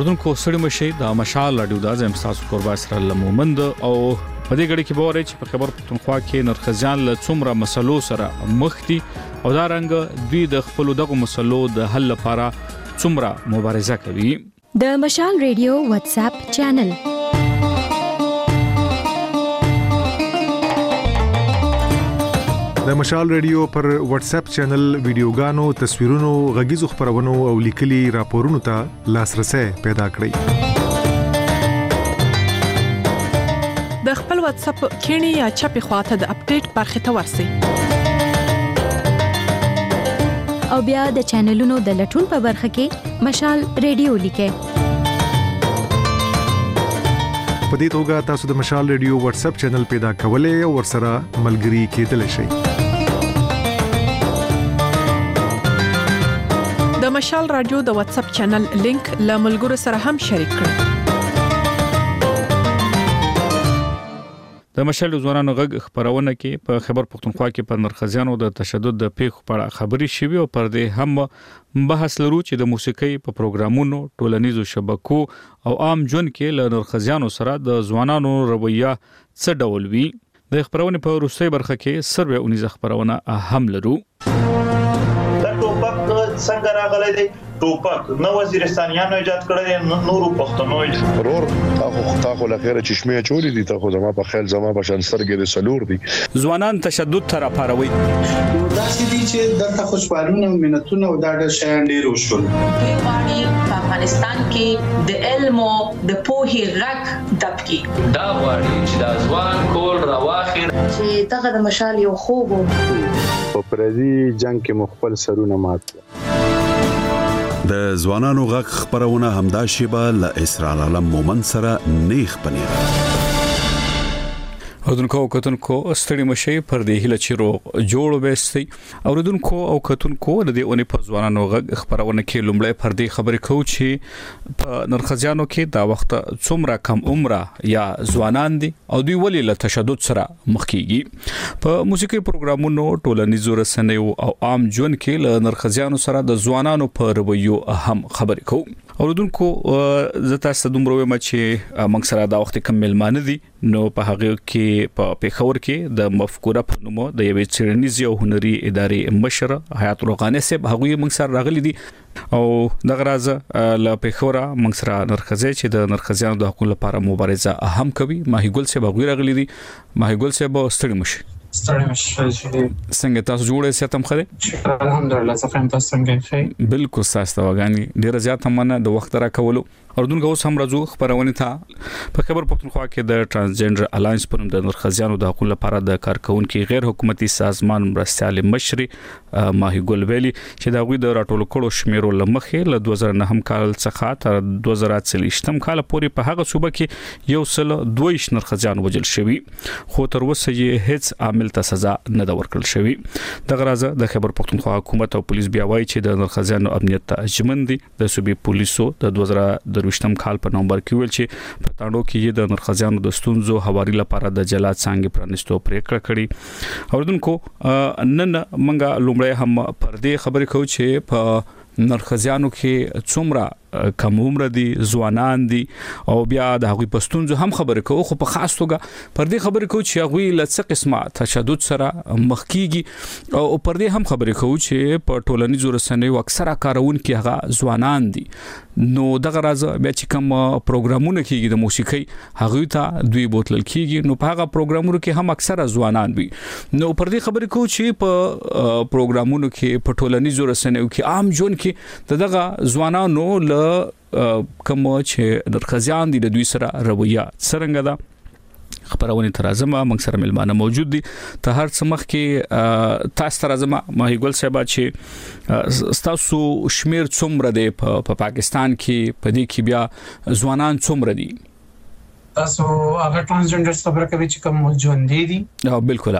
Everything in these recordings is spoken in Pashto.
اوردونکو سړی مشي د مشال رادیو د ازم تاسو قربا سره لمومند او په دې غړي کې به ورچ په خبر پښتونخوا کې نرخزیان له څومره مسلو سره مخ دي او دا رنګ دوی د خپل دغه مسلو د حل لپاره څومره مبارزه کوي. د مشال رادیو واتس اپ چینل د مشال رادیو پر واتس اپ چینل ویډیوګانو، تصویرونو، غږیزو خبرونو او لیکلي راپورونو ته لاسرسي پیدا کړئ. د خپل واتس اپ کینی یا چپی خواته د اپډیټ برخه ته ورسئ. او بیا د چینلونو د لټون په برخه کې مشال رادیو لیکئ. په دې توګه تاسو د مشال رادیو واتس اپ چینل پیدا کولای او ورسره ملګري کېدلی شئ. د مشال رادیو د واتس اپ چینل لینک له ملګرو سره هم شریک کړئ. د مشال ځوانانو غږ خبرونه کې په خبر پښتونخوا کې په نرخزیانو د تشدد د پیښو په اړه خبري شوي او پر دې هم بحث لرو چې د موسیقي په پروګرامونو، ټولنیزو شبکو او عام ژوند کې له نرخزیانو سره د ځوانانو رویه څه ډول وي. د خبرونه په وروستۍ برخه کې سروې اونیزه خبرونه هم لرو. څنګه راغلی دی ټوپک نو وزیرستانیانو ایجاد کړی نورو پښتنو ضرور تاخو لخيره چشمه چولې دي تاخو زما په خیال زما په شانسترګې د سلور دي ځوانان تشدد تر پاروي داسې دي چې د خوشحالونه مينتونه او د شیان ډیر وشول. په افغانستان کې د علم او د پوهې غږ دبکی دا وایي چې د ځوان کول راواخیر چې دغه د مشال یو خوب په پردي جنگ کې مخبل سرونه مات. د ځوانانو غږ خبرونه همدا شیبه له اسرار عالم مومن سره نیخ پنیر. اوردونکو کتونکو ستړي مشي پر دې هله چیرو جوړ وستي اوردونکو او کتونکو د دې اونې په ځوانانو غږ خبرونه کې لومړی پر دې خبرې کوو چې په نرخزیانو کې دا وخت څومره کم عمره یا ځوانان دي او دوی ولې له تشدد سره مخ کیږي. په موسیقي پروګرامونو، ټولنیزو رسنیو او عام ژوند کې له نرخزیانو سره د ځوانانو په رویو هم خبرې کوو. اوردونکو زتا ستدوم روي ما چې موږ سره دا وخت کم ملمانه دي نو په هغه کې په پیښور کې د مفکوره په نوم د یوې څېړنیزې او هنري ادارې مشر حیات روغاني صاحب هغه موږ سره راغلي دي او دغه راز له پیښور موږ سره نرخزي چې د نرخزیانو د حقوقو لپاره مبارزه هم کوي. ماهی ګل صاحب هغه راغلي دي. ماهی ګل صاحب ستړي مشي. څنګه تاسو جوړه سیاتم خره؟ الحمدلله څنګه تاسو څنګه؟ بالکل تاسو وګانی ډیر زیات مننه د وخت را کولو. اردوونکو اوس هم راځو خبرونه ته په خبر پښتونخوا کې د ترانسجنډر الاینس په نوم د نرخزیانو د حقوقو لپاره د کارکونکو غیر حکومتي سازمان مرستيال مشر ماهی ګل ویلي چې دا غوي د راټولو کړو شمیرو لمخې له 2009 کال څخه تر 2023 کال پورې په هغه صوبه کې یو سل 22 نرخزیان وجل شوی خو تر اوسه یې هیڅ عامل ته سزا نه دا ورکړل شوی. دغه راز د خبر پښتونخوا حکومت او پولیس بیا وایي چې د نرخزیانو امنیت ته اجمن دي. د صوبې پولیسو د 2023 کال په نومبر کې ویل چې په تاندو کې د نرخزیانو د ستونزو حواري لپاره د جلات څنګه پرانستو پریکړه کړې. اوردونکو نن منګه لومړی هم پر دې خبرې کوو چې په نرخزیانو کې څومره کم عمر دي، ځوانان دي او بیا د هغوی پښتونځو هم خبرې کوو خو په خاص توګه پر دې خبرې کوو چې هغوی له څه قسمه تشدد سره مخ کیږي او پر دې هم خبرې کوو چې په ټولنیزو رسنیو اکثره کارونکو هغه ځوانان دي. نو دغه راز بیا چې کوم پروګرامونه کیږي د موسیقي هغه ته دوی بوتل کیږي نو په هغه پروګرامونو کې هم اکثره ځوانان وي. نو پر دې خبرې کوو چې په پروګرامونو کې په ټولنیزو رسنیو کې عام ژوند کې دغه ځوانانو له کوم چې نرخزیان دي د دوی سره رویه څنګه ده. خبرونه ترازمه موږ سره ملمانه موجود دي. ته هر څه مخ کې تاسو ترازمه ماهی ګل صاحب چې تاسو شمیر څومره دی په پاکستان کې په دې کې بیا ځوانان څومره دي؟ تاسو هغه ترانسجنډر خبره کوي چې کوم ژوند دي؟ بالکل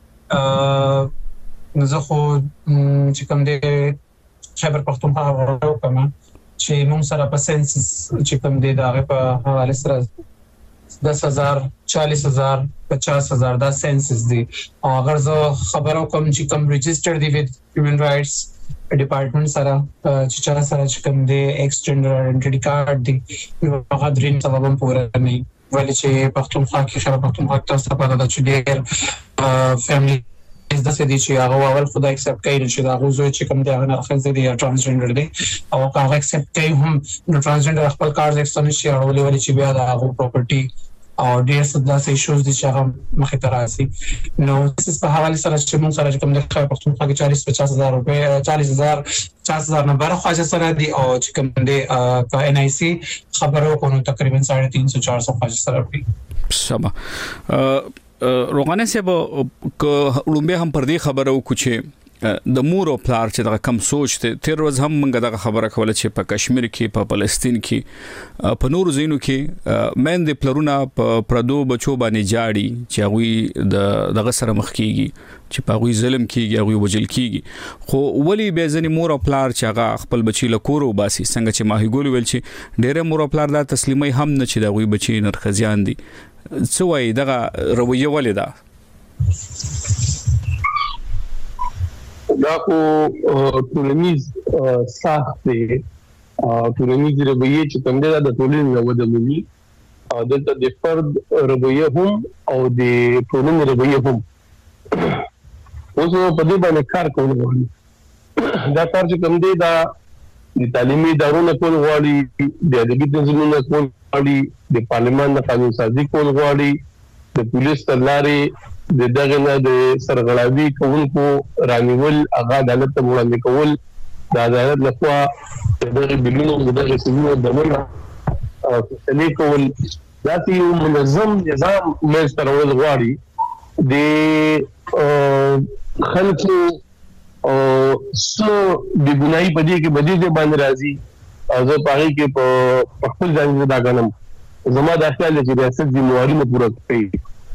زه خو چې کوم دی خبر پښتونخوا ورو کوم چې موږ سره په سنسس چې کوم دی دا په حواله سره 10,000 40,000 50,000 دا سنسس دی. او اگر زه خبرو کوم چې کوم ريجستر دی وذ هیومن رائټس ډپارټمنټ سره چې چا سره چې کوم دی ایکسټنډر آیډنټیټي کارت دی نو هغه درې سبب هم پوره نه ولې چې پښتونخوا کې خبر پښتونخوا تاسو په اړه چې ډېر فیملی د څه دي چې هغه اول خدای ایکسپټ کوي چې دا غوځوي چې کوم دی هغه نه خزه دی یا ترانسجنډر دی او هغه ایکسپټ کوي هم نو ترانسجنډر خپل کارت ایکسټنډ شي او ولې چې بیا دا هغه پراپرټي او ډیر څه داسې ایشوز دي چې هغه مخې ته راځي نو تاسو په حواله سره چې موږ سره کوم د خیر پښتونخوا کې 40-50 هزار روپے 40,000 نه بره خواجه سره دي او چې کوم دی په ان آی سی خبرو کوو تقریبا 350-400 خواجه سره دي سم روغانه سه به لومبه هم پر دې خبرو کوچه د مور او پلار چې دا کم سوچ ته تیر ورځ هم موږ دا خبره کوله چې په کشمیر کې په فلسطین کې په نور زینو کې مېند پلرونه په پردو بچو باندې جاړي چې هغه دغه سره مخ کیږي چې په هغه ظلم کیږي هغه وجل کیږي خو ولی به ځنی مور او پلار چې هغه خپل بچی له کورو باسي څنګه چې ماهی ګول ویل چې ډېر مور او پلار دا تسلیمي هم نه چې دا غوي بچی نرخزیان دي څه وایي دغه رویه ولې ده دا کو ټولنیز ساخت دی ټولنیز رویه چې کوم دی د ټولنې نو ودلوي دلته د فرد رویه هم او د ټولنې رویه هم اوس په دې باندې کار کول غواړي دا کار چې کوم دی دا د تعلیمي ادارو کول غواړي د ادبي تنظیمونو کول غواړي د پارلمان د قانون سازي کول غواړي د پولیس تلاري د دغه نه د سرغړاوي کوونکو رانیول هغه عدالت ته وړاندې کول د عدالت لخوا دغه بلونو دغه سیمو دمنه فیصله کول دا یو منظم نظام مې سترول غواړي د خلکو سو د ګناي پدې کې بدې باندې راځي او زه پاره کې په خپل ځان دا غنم زما د خیال چې ریاست دې مواري نه پوره کوي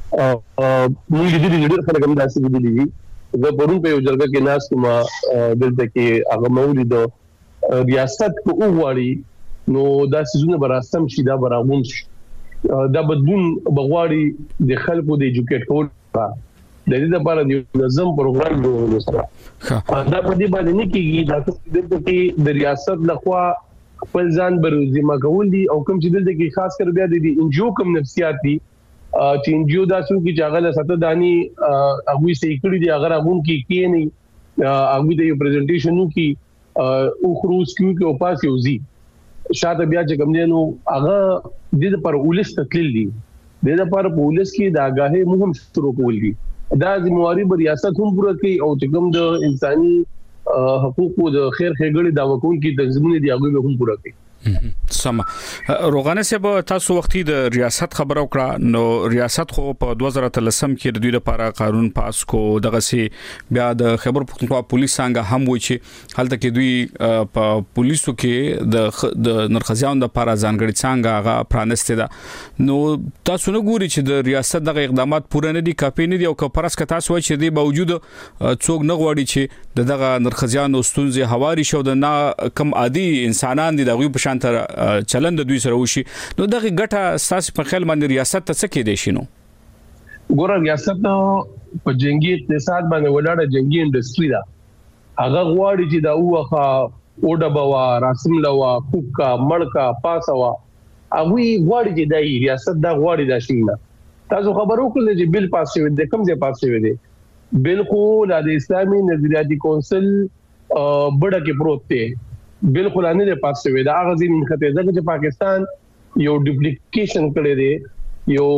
موږ دې ډېر خلک هم داسې دي زه پرون په یو جرګه کې ناس کوم دلته کې هغه مولید ریاست کو وغواړي نو دا سيزونه براستم شي دا براغون شي دا بدون بغواړي د خلکو د ایجوکیټ کول د دې لپاره د نظم پروګرام جوړول سره دا په دې باندې نه کېږي دا چې د ریاست لخوا خپل ځان بروزي ما کول دي او کوم چې دلته کې خاص کر بیا د انجیو کوم نفسیات دي چې انجیو دا څو کې جاغله ساته دانی هغه سې کړی دي اگر هغه کې نه هغه د یو پریزنټیشن کې او خروج کې او پاس یو زی شاته بیا چې کوم نو هغه د پر ولس تکلیل دي د پر پولیس کې د آگاهي مهم شروع کول دي دا د موارب ریاست هم پوره کوي او چې کوم د انساني حقوقو د خیر خېګړې دا وکول کې تنظیمونه دي هغه هم پوره کوي سم روغانه صاحب تاسو وختي د ریاست خبرو کړه نو ریاست خو په 2013 کې د دوی لپاره قانون پاس کو دغه سي بیا د خیبر پختونخوا پولیس څنګه هم وای چې هلته کې دوی په پولیسو کې د نرخزیان د لپاره ځانګړي څنګه هغه پرانسته ده نو تاسو نه ګوري چې د ریاست دغه اقدامات پوره نه دي کافي نه دي او که پرسکه تاسو وای چې د باوجود څوک نه غواړي چې دغه نرخزیان ستونزې هواري شو د نا کم عادي انسانان دي دغه په شان تر چلند دوی سره وشي نو دغه ګټه اساس په خیال باندې ریاست ته څه کې دي شنو ګور ریاست په جنگي اقتصاد باندې ولاړه جنگي انډستری دا هغه غواړي چې دا اوخه اوډبوا رسم لوا کوکا مړکا پاسوا هغه غواړي چې دا ریاست دا غواړي دا شینه تاسو خبرو کولې چې بل پاس شوی دی کوم ځای پاس شوی دی بالکل د اسلامي نظریاتي کونسل بڑا کې پروت دی بالکل نه پاس شوی دا هغه ځین خطه ده چې پاکستان یو ډوپلیکیشن کړی دی یو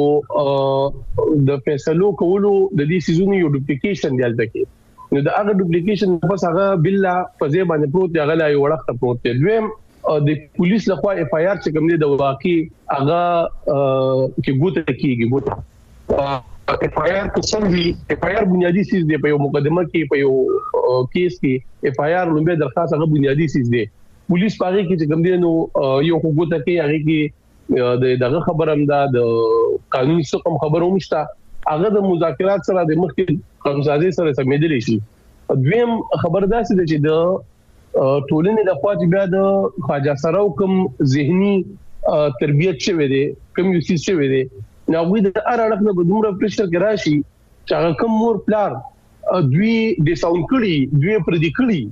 د فیصلو کولو د دې سيزونو یو ډوپلیکیشن دی البته کې نو دا هغه ډوپلیکیشن پس هغه بل په ځای باندې پروت دی هغه لا یو وخت پروت دی دویم د پولیس لخوا اف آی آر چې کوم دی د واقعي هغه کې ګوته کیږي ګوته اف آی آر کې څنګه اف آی آر بنیادی چیز دی په یو مقدمه کې په یو کیس کې اف آی آر لومبه درخواست هغه بنیادی چیز دی پولیس پاره کې چې کوم دی نو یو حقوق ته کې هغه کې دغه خبرم دا د قانوني څخه خبرو مشته هغه د مذاکرات سره د مخکې قانونسازي سره سمېدل شي دویم خبرداسي ده چې د ټولنې د خوا چې بیا د خواجه سره کوم ذهني تربيت شوی دی کوم یو څه شوی دی نو وې د اړه نه بدومره پرشر کې راشي چې هغه کوم مور پلار دوی د ساوند کړي دوی پر دې کړي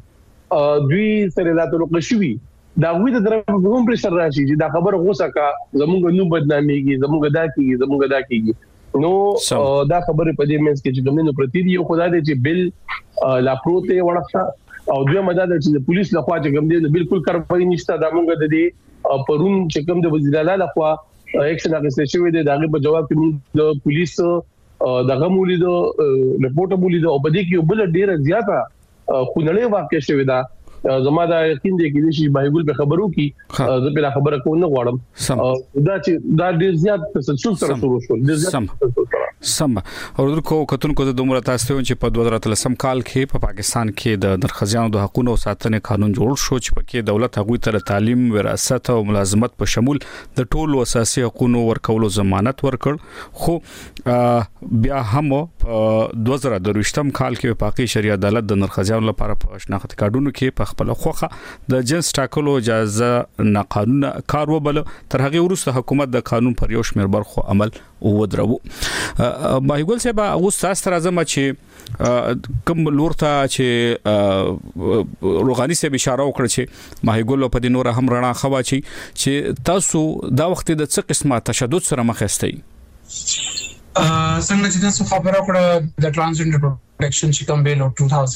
دوی سره لا تعلق شوي دا وی د طرف کوم پرشر راشي چې دا خبر غوسه کا زموږ نو بدناميږي زموږ دا کیږي نو دا خبره په دې منځ کې چې کومنه پرتی دی خدای دې چې بل لا پروته ورښه او دوی مدد چې پولیس لخوا چې کوم دې بالکل کارپای نشته دا موږ د دې پرون چې کوم د وزیر اعلی لخوا اکشن اخیستل شوی دی دا په جواب کې د پولیس دغه مولید رپورټ مولید او په دې کې بل ډیره زیاته خونړې واقع شوی دا زما دا یقین دی چې شي بایګل به خبرو کی زه په خبره کوم نه غواړم دا چې دا ډیر زیات تسلسل سره شروع شو سم او درکو کتونکو د دومره تاسو چې په 2013 کال کې په پاکستان کې د نرخزیانو د حقوقو او ساتنې قانون جوړ شو چې پکې دولت هغوی ته تعلیم وراثت او ملازمت په شمول د ټولو اساسي حقوقو ورکولو ضمانت ورکړ خو بیا هم په 2023 کال کې پاکي شریعه عدالت د نرخزیانو لپاره په شناخت کارډونو کې په خپل خوخه د جنس ټاکلو اجازه ناقانونه کار وبل تر هغه وروسته حکومت د قانون پر یو شمېر برخو عمل ودرو ماهیګل صاحب اوس تاسو راځم چې کوم لورته چې روغاني صاحب اشاره وکړه چې ماهیګل په دې نور هم رڼا خوا چې تاسو دا وخت د څه قسمه تشدد سره مخ یاستئ څنګه چې تاسو خبرو کړه د ټرانسجنډر پروټیکشن چې کوم بیل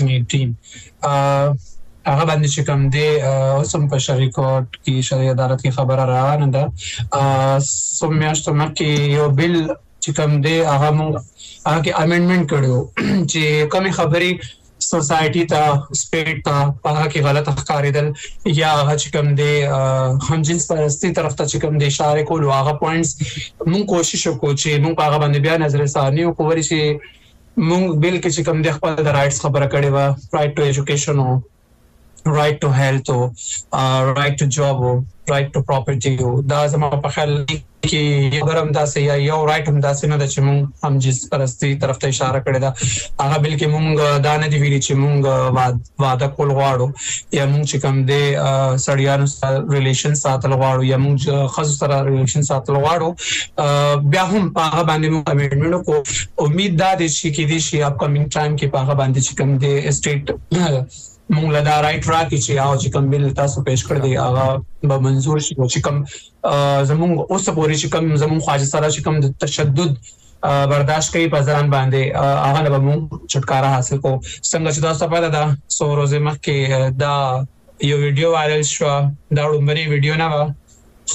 2018 هغه باندې چې کوم دی اوسم په شریکوټ کې شریعه عدالت کې خبره روانه ده سومیاشتو مکه یو بیل چې کوم دی هغه کې امندمنت کړو چې کومه خبري سوسايټي ته سپیټ ته هغه کې غلط ښکارېدل یا هغه چې کوم دی همجنس پرستی طرف ته چې کوم دی اشاره کول هغه پوینټس مونږ کوشش وکړو چې مونږ هغه باندې بیا نظر ثاني او کووري چې مونږ بیل کې چې کوم دی خپل د رائټس خبره کړې و رائټ ټو ایجوکیشن او right to health or right to job or right to property دا زما په خیال کې یو ګرام داسې یا یو رائټ هم داسې نه د چې مونږ هم جس پرستی طرف ته اشاره کړې ده هغه بلکې مونږ دا نه دی ویلي چې مونږ واده کول غواړو یا مونږ چې کوم دی سړیانو سره ریلیشن ساتل غواړو یا مونږ خاص سره ریلیشن ساتل غواړو بیا هم هغه باندې مونږ امندمنت کو امید دا دی چې کې دي شي اپ کمینګ ټایم کې هغه باندې چې کوم دی اسټیټ مونږ له دا رائټ راکې چې او چې کوم بل تاسو پېښ کړی دی هغه به منزور شي چې کوم زموږ اوس پورې چې کوم زموږ خواجه سره چې کوم د تشدد برداشت کوي په ځان باندې هغه به مونږ چھٹکارا حاصل کو څنګه چې تاسو په دا سو ورځې مخکې دا یو ویډیو وایرل شو دا وړاندې ویډیو نه و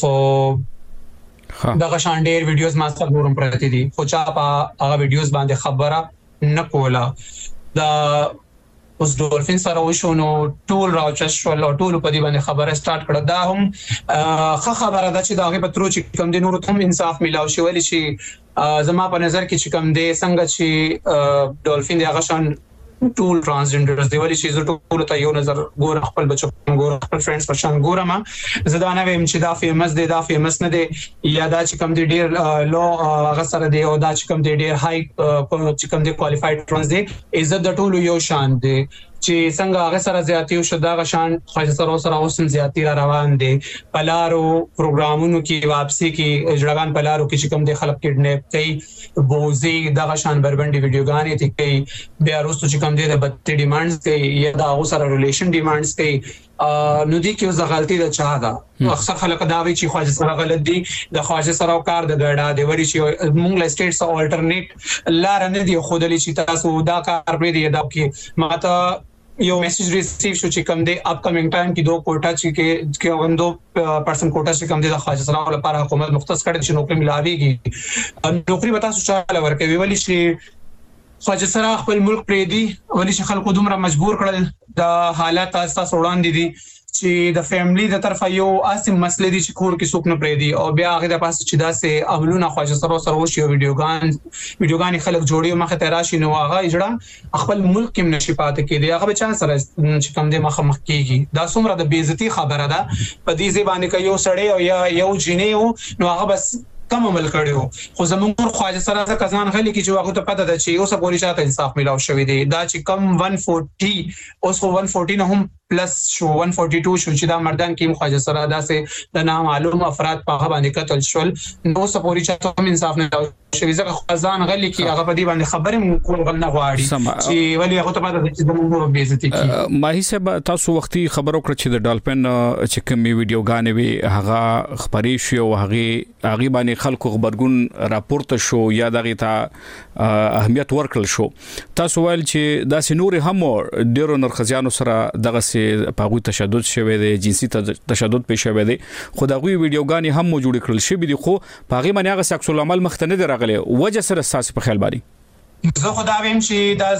خو دا شان ډېر ویډیوز ما سره ورم پرته دي خو چا په هغه ویډیوز باندې خبره نه کوله دا اوس ډولفین سره وشو نو ټول راوچ شو له ټول په دې باندې خبره سٹارټ کړه دا هم خبره ده چې دا هغه په ترو چې کوم د نور ته انصاف ملاوي شي ولې چې زما په نظر کې چې کوم دی څنګه چې ډولفین دی هغه شان ټول ترانسجنډرز دی ولې چې ټول ته یو نظر ګور خپل بچو ګور خپل فرندز پر شان ګورم زه دا نه ویم چې دا فیمس دی دا فیمس نه دی یا دا چې کوم دی ډیر لو هغه سره دی او دا چې کوم دی ډیر های چې کوم دی کوالیفاید ترانس دی عزت د ټول یو شان دی چې څنګه هغه سره زیاتی شو دا غشان خاصه سره اوسم زیاتی را روان دي پلارو پروګرامونو کې واپسی کې اجړګان پلارو کې چې کوم د خلک کډنیپ کوي بوزي دا غشان بربندي ویډیوګانې ته کوي بیا وروسته چې کوم د بد ډیمانډز کوي یا دا سره ریلیشن ډیمانډز کوي نو دي کې اوس غلطي ده چا ده اکثر خلک دا وی چې خواجه سره غلط دي د خواجه سره کار د ګډا دی وری چې مونږ له سټیټ سره الټرنیټ لار نه دی خو دلی چې تاسو دا کار پرې دی دا کې ماته یو میسج ریسیو شو چې کوم دی اپ کمینګ ټایم کې 2 کوټا چې کوم 2% کوټا چې کوم دی د خواجه سره لپاره حکومت مختص کړي چې نوکری ملاويږي نوکری به تاسو چاله ورکوي ولی چې خواجه سره خپل ملک پرې دی ولی چې خلکو دومره مجبور کړل د حالات تاسو وړاندې دي چې د فیملی د طرفه یو اسیم مسلې دي چې کور کې څوک نه پرې دی او بیا هغه د پاسه چې داسې عملونه خواجه سره وشي ویډیوګان خلک جوړي مخه ته راشي نو هغه اجړه خپل ملک کې نشي پاتې کېدی هغه به چا سره چې کوم د مخ کېږي دا څومره د بیزتی خبره ده په دې ځبانه کې یو سړی او یا یو جنې نو هغه بس کم عمل کړو خو زموږ خواجه سره کسان غلي کې چې هغه ته پته ده چې اوس پولیس ته انصاف ملاو شوی دی دا چې کم 140 اوس 140 نه هم پلس شو 142 شو چې دا مردان کې خواجه سره داسې د نامعلوم افراد په هغه باندې قتل شول نو سپوري چاته هم انصاف نه شوی ځکه خزان غلي کې هغه په دې باندې خبرې کول غل نه غواړي چې ولی هغه ته پاتې چې د موږ بیزتی کی ماهی صاحب تاسو وختي خبرو کړ چې د ډالفین چې کومې ویډیوګانې وي هغه خبرې شو او هغه باندې خلکو خبرګون راپورته شو یا دغه ته اهمیت ورکړل شو تاسو ویل چې دا سينور هم ډیرو نرخزیانو سره دغه پاغوي تشدد شوه دی جنسي تشدد پېښ شوه دی خو دا غوي ویډیوګانې هم موجود کړل شي دي خو پاغي باندې هغه سکس العمل مختنه دی راغلی وجه سره اساس په خیال باندې زه خدا ویم چې دا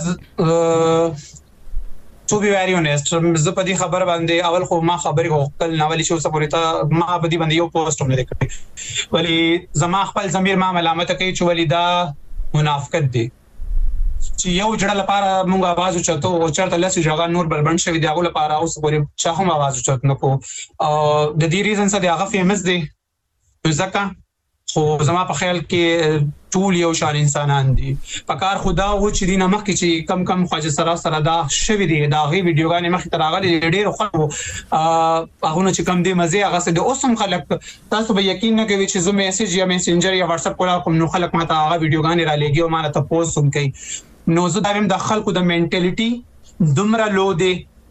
to be very honest زه په دې خبر باندې اول خو ما خبرې وکړل نو ولې چې سپوري ته ما په دې باندې یو پوسټ هم نه کړی ولی زما خپل ضمیر ما ملامت کوي چې ولی دا منافقت دی چې یو جړه لپاره موږ आवाज اوچتو او چرته لسی ځای نور بلبند شوی دی هغه لپاره اوس پورې چا هم आवाज اوچت نه کو د دې ریزن څه دی هغه فیمس دی ځکه خو زما په خیال کې ټول یو شان انسانان دي پکار خدا او چې دینه مخ کې چې کم خواجه سره دا شوی دی دا غي ویډیوګانې مخ ته راغلي ډېر خو هغه چې کم دی مزه هغه څه د اوسم خلک تاسو به یقین نه کوي چې زه میسج یا میسنجر یا واتس اپ کوم نو خلک ماته هغه ویډیوګانې را لګي او مانه تاسو هم کوي نو زه دا هم د خلکو د منټالیټي دومره لو دی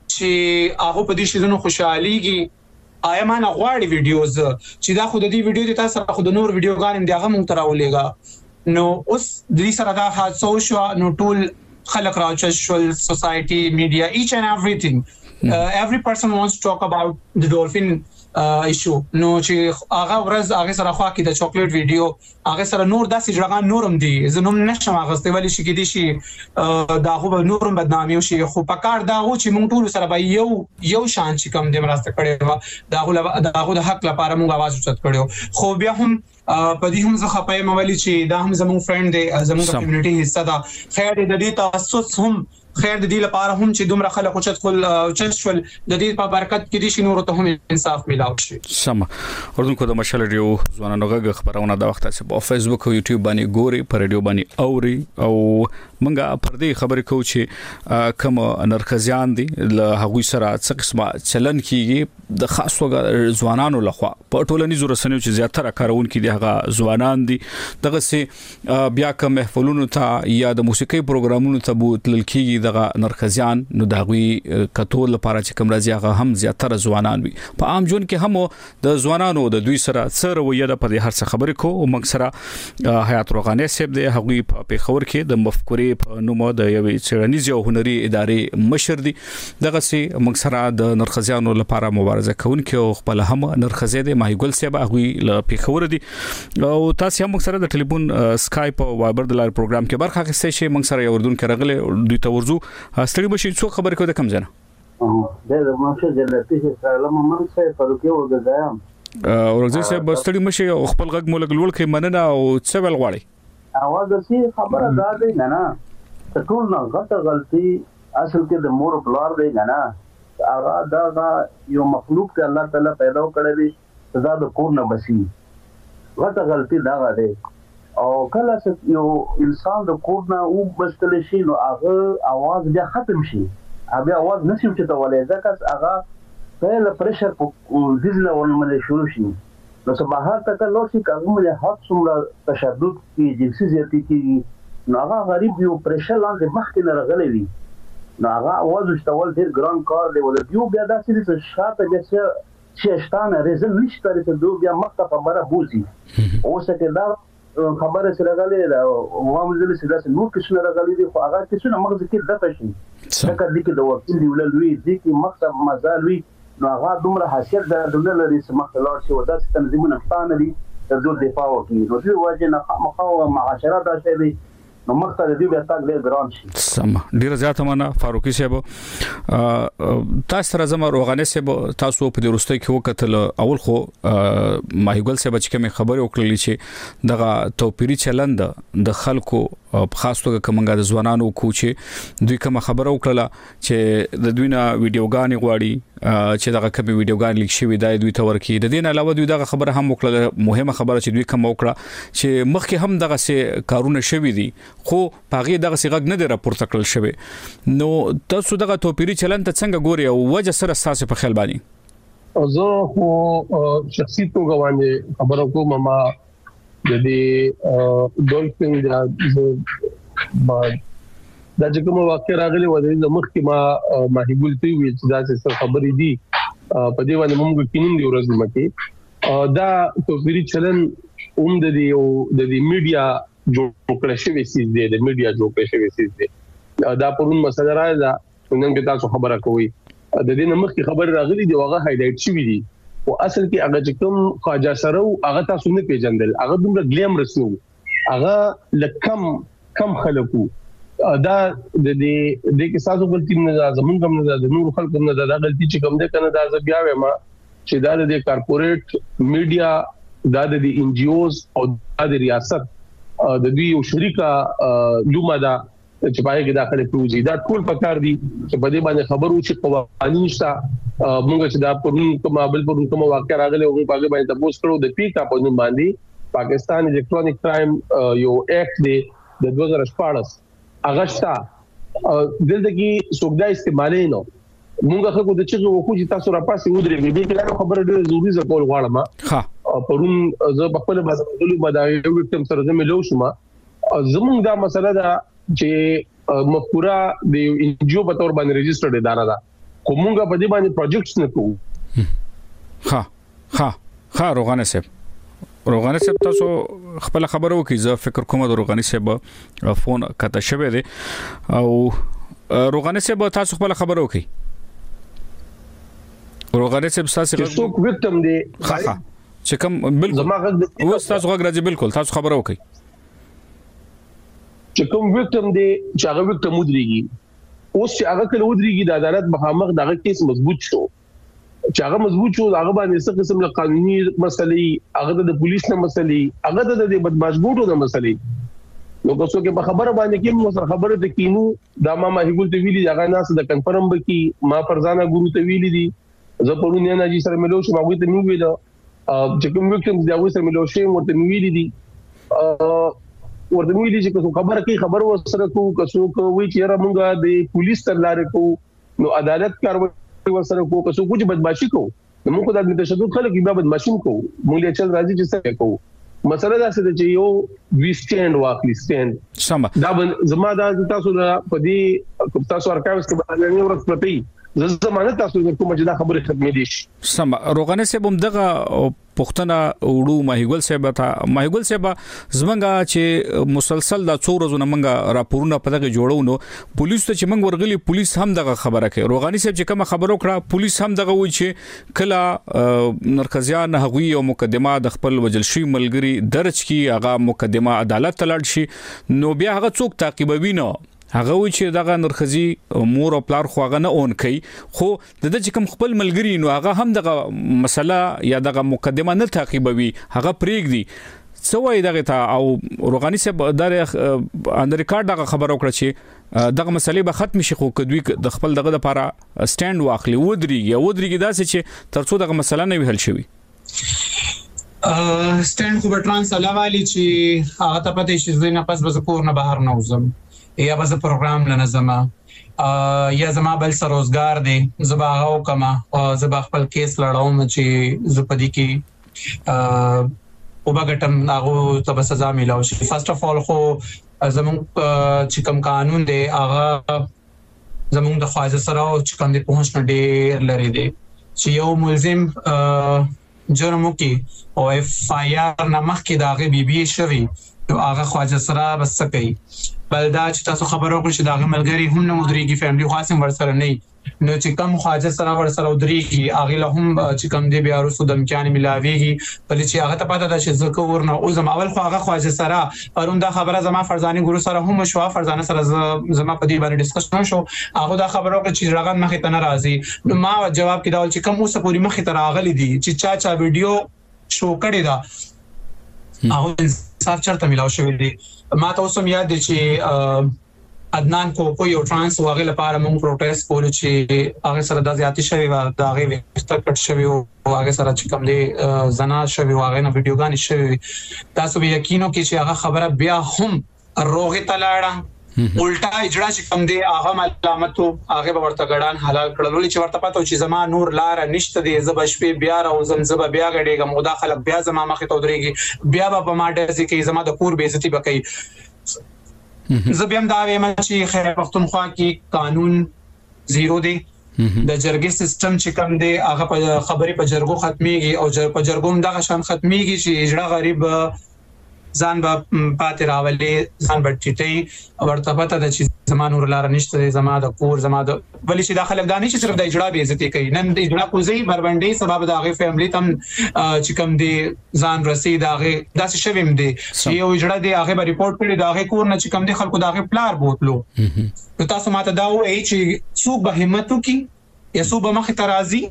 چې هغه په دې شیزونو خوشحاليږي آیا ما نه غواړي ویډیوز چې دا خو د دې ویډیو د تاسو سره خو د نور ویډیوګانې دی هغه مونږ تراولېګا نو اوس د دې سره دا حادثه شو نو ټول خلک راځي شول سوسايټي میډیا each and everything every person wants to talk about the dolphin issue نو چې هغه ورځ هغه سره خوا کې د چاکلیټ ویډیو هغه سره نور داسې ځړغان نورم دي زنوم نشم هغه ستوالي شي کې دي شي دا خو نورم بدنامي شي خو پکار دا و چې مونږ ټول سره به یو شان چې کم دې مرسته کړي دا خو د حق لپاره مونږ आवाज اوچت کړو خو بیا هم په دې هم زه خپای مولي چې دا هم زموږ فرند دی زموږ کمیونټي حصہ ده خیر د دې تاسو هم خیر د دې لپاره هم چې دومره خلک اوچت خل چشول د دې په برکت کې دي چې نور ته هم انصاف ملاو شي سم اردوونکو د مشال ریډیو ځوانانو غږ خبرونه د وخت په فیسبوک او یوټیوب باندې ګوري پر ریډیو باندې اوري او منګه پر دې خبرې کو چې کوم نرخزیان دي له هغوی سره څه قسمه چلن کیږي د خاص توګه ځوانانو لخوا په ټولنیزو رسنیو چې زیاتره کارون کې دي هغه ځوانان دي دغه سي بیا کوم محفلونو ته یا د موسیقي پروګرامونو ته بوتل کیږي دغه نرخزیان نو داغوي کتول لپاره چې کوم راځي هغه هم زیاتره ځوانان وي په عام ژوند کې هم د ځوانانو د دوی سره څه رویه ده په هر څه خبرې کو او موږ سره حیات روغاني صاحب دی هغوی په پیښور کې د مفکورې په نوم د یوې څېړنیزې او هنري ادارې مشر دي دغه سي موږ سره د نرخزیانو لپاره مبارزه کوونکي او خپل هم نرخزي دی ماهیګل صاحب هغوی له پیښور دي او تاسو هم موږ سره د ټلیفون سکایپ او وایبر د لار پروګرام کې برخه اخیستئ شي موږ سره یو اردن کې راغلي دوی ته ورزو ستړي بشي څو خبرې کوي د کم ځنه د ماشه جلتی سلام من سره پروکې وګدایم ورځي صاحب ستړي مشي او خپل غږ مولګ لول کې مننه او څه ول غواړي اواز دسی خبره دا دی نه ټول نه غلطه غلطي اصل کې د مور بلار دی نه هغه دا یو مخلوق ته الله تعالی پیدا کړی دی زاد کور نه بسی غلطه غلطي دا دی او کله چې یو انسان د کور نه او بستل شي نو هغه आवाज بیا ختم شي بیا आवाज نشي چې ولې ځکه هغه په پريشر په ځینې ورنمل شروع شي نو چې بهر تک لوشي کوم له حد څومره تشدد کې جنسي زیاتی کې نو هغه غریب یو پريشر لاندې مخکې نه راغلی وي نو هغه आवाज استول ډیر ګران کار دی ولې یو بیا داسې چې شاته بیا چې شتانه ریزن نشته چې دوی بیا مخته خبره بوزي اوسه کې دا خبره سره غلې دا وامزل سره نو کښنه راغلي دي خو هغه کښنه مغز کې د پښین دا کله کې د وکیل دی ولوي دي کې مخته مزال وي نو هغه دومره حیثیت د دولت لري چې مخلار شي ودا تنظیمونه ستانه دي د دوی دفاع کوي نو دوی واجب نه مخاو معاشرات راځي دي نو مخته د دې بیا تاګ له ګران شي سم ډیر زیاته معنا فاروقي صاحب تاسو سره زما روغانه صاحب تاسو په دې ورسته کې وکتل اول خو ماهیګل صاحب چې کوم خبرې وکړلې چې دغه توپیری چلند د خلکو خاص توګه کومګه د ځوانانو کوچې دوی کوم خبره وکړه چې د دوی نه ویډیوګانې غواړي چې دغه کوم ویډیوګان لیک شوی دی دوی ته ورکی د دین علاوه دوی دغه خبره هم وکړه مهمه خبره چې دوی کوم وکړه چې مخکې هم دغه سه کارونه شوی دي خو پاغي دغه سیغه نه دی راپورته کړل شوی نو تاسو دغه توپیری چلن ته څنګه ګوري او وجه سره اساس په خیال باندې زه خو شخصي توګه باندې خبرو کوم ما د دې ډولفین د چې کوم واقع راغلی و د مخکې ما هیګول تی وی چې دا څه خبرې دي په دې باندې موږ کینیم دی ورځ مکه دا توپیری چلن د دې میډیا جوړ کړی شوی سیس دی د میډیا جوړ کړی شوی سیس دی دا پرون مسله راځي نن کې تاسو خبره کوئ د دې نمخ خبر راغلي دی هغه هایلایټ شوی دی او اصل کې هغه چې کوم خواجه سره هغه تاسو نه پیژندل هغه دومره ګلیمرس نو هغه لکم خلکو دا د دې کې تاسو غلطی نه زمونږ هم نه د نور خلکو نه دا غلطی چې کوم ده کنه دا ز بیا وایم چې دا د کارپوریټ میډیا دا د ان جی اوز او د ریاست د دوی یو شریکه دومره دا چې پای کې داخله کوي دا ټول پکار دي چې په دې باندې خبرو چې قوانين شته موږ چې دا پرون کوم واقع راغلی او په هغه باندې تاسو کړو د پیکا په نوم باندې پاکستان الکترونیک کرایم یو اکټ دی د 2014 اگست دلته کې سوګدا استعمالي نو موږ خو د چغه وکړو چې تاسو را پاسې ودرې به کې خبره ډېره ضروري ځکول غواړم ها پرون زه په خپل باندې یو وکټم سره زموږ لو شوم زموږ دا مسله ده چې مفکوره د انجیو په تور باندې ريجسترډ اداره ده کومه په دې باندې پروجیکټس نه کوو ها روغانه صاحب تاسو خپل خبرو کې زه فکر کوم د روغانه صاحب فون کته شوه دی او روغانه صاحب تاسو خپل خبرو کې روغانه صاحب تاسو وکټم دی چې کوم بالکل و تاسو غږ بالکل تاسو خبرو کې چې کوم وکټم دی چې هغه وکټم ودرېږي اوس چې هغه کله ودرېږي د عدالت مخامخ دغه کیس مضبوط شو چې هغه مضبوط شو هغه باندې څه قسم له قانوني مسلې هغه د پولیس نه مسلې هغه د بدمعشبوټو نه مسلې نو کوڅو کې په خبره باندې کې مو خبره د کینو دا ما هیګول ته ویلي هغه ناس د کنفرم بکی ما فرزانه ګورو ته ویلي دي زه پرون نه جی سره ملو شو ما وې ته نو ویل چې کوم وکټم دی هغه سره ملو شي ورته ویلي دي ورته ویلي چې خبره کوي خبر وسره کو کسو کوي چې را مونږه د پولیس تر لارې کو نو عدالت کاروي وسره کو کسو کوم بدمعشي کو نو موږ د تشدد خلک بیا بدمعشي کو مونږ یې چل راځي چې څه کو مسله دا څه چې یو وی سټاند واخلي سټاند سم دا زما دا تاسو په دې تاسو ارکایوس کې باندې یو ورځ پرتی زمانه تاسو کوم چې دا خبره ختمې دي سم روغانه صاحب هم دغه پښتنه وړو ماهیګل صاحب ته ماهیګل صاحب زمونږه چې مسلسل د څو ورځې منګه راپورونه په دغه جوړو نو پولیس ته چې منګ ورغلي پولیس هم دغه خبره کوي روغاني صاحب چې کوم خبرو کړه پولیس هم دغه وایي چې کله نرکزیان هغوی او مقدمه د خپل وجل شي ملګری درج کی هغه مقدمه عدالت ته لاړ شي نو بیا هغه څوک تعقیبوي نو هغه و چې دغه نرخزي مور او پلار خو هغه نه اون کوي خو د دې کوم خپل ملګری نو هغه هم دغه مسله یا دغه مقدمه نه تعقیبوي هغه پریږدي سوای دغه ته او روغاني صاحب د ان ریکارډ دغه خبر وکړه چې دغه مسلې به ختم شي خو کدوې د خپل دغه لپاره سټاند واخلي ودرېږي داسې چې ترڅو دغه مسله نه ویل شي سټاند کو بټران سلاوالي چې هغه ته پته شي زینه پس به کور نه بهر نه وزم یا به پروګرام لنظم یا زما بل سروزګار دی زبا او کما زبا خپل کیس لړاوم چې زپدي کې او باګټم هغه ته سزا ملو شي فرست اف اول خو زمون چې کوم قانون دی هغه زمون د خواجه سره او چې کوم دی پوهنځ نه ډېر لري دی چې یو ملزم جرم وکي او اف آی آر نامه کې داغه بي بي شوی نو هغه خواجه سره بس کوي بلدا چې تاسو خبرو کړئ چې داغه ملګری هم نه ودرېږي فیملی خاصم ورسره نه نو چې کم خواجه سره ورسره ودرېږي هغه له هم چې کم دی بیا رسو د امکان ملاويږي بل چې هغه ته پاته ده چې زکه ورنه او زم اول خو هغه خواجه سره پرون دا خبره زما فرزانه ګورو سره هم شو فرزانه سره زما په دې باندې ډیسکشن شو هغه دا خبرو کړ چې راغان مخه ته ناراضي نو ما جواب کې دا چې کوم اوسه پوری مخه ته راغلي دي چې چا ویډیو شو کړی دا او انصاف چرته ملاو شوی دی. ما ته اوسم یاد دي چې عدنان کوکو یو ترانس واغې لپاره موږ پروټیست کولو چې هغه سره د زیاتی شوی و دا هغه وستر کټ شوی او هغه سره چې کوم دی زنا شوی واغې نه ویډیوګان شوی. تاسو به یقینو کې چې هغه خبره بیا هم روغه تلاړه الټا اجرا چې کوم دی هغه ملامتو هغه ورته ګډان حلال کړل چې ورته پاتو چې زما نور لار نشته دی زب شپې بیا راوزم زب بیا غړېګم مداخله بیا زما مخه ته درېږي بیا په ما ډېر ځکه زما د کور بیزتی بکې. زبیم دا وایم چې خیر پختونخوا کې قانون زیرو دی. د جرګې سیستم چې کوم دی هغه په خبرې په جرګو ختميږي او په جرګوم دغه شان ختميږي چې اجرا غریب ځان به پاتې راولي ځان به ټیټي ورته پته د چې زمانو لار نشته زما د کور زما د ولې چې داخله دانی چې صرف د اجرا به عزت کوي نن د اجرا کوزي بربندې سبب د هغه فیملی تم چې کوم دی ځان رسید هغه داسې شویم دی چې یو اجرا دی هغه به ریپورت کړي د هغه کور نه چې کوم دی خلکو د هغه پلار بوتلو. نو تاسو ماته دا وایي چې څوک به همت وکي یا څوک به مخ ته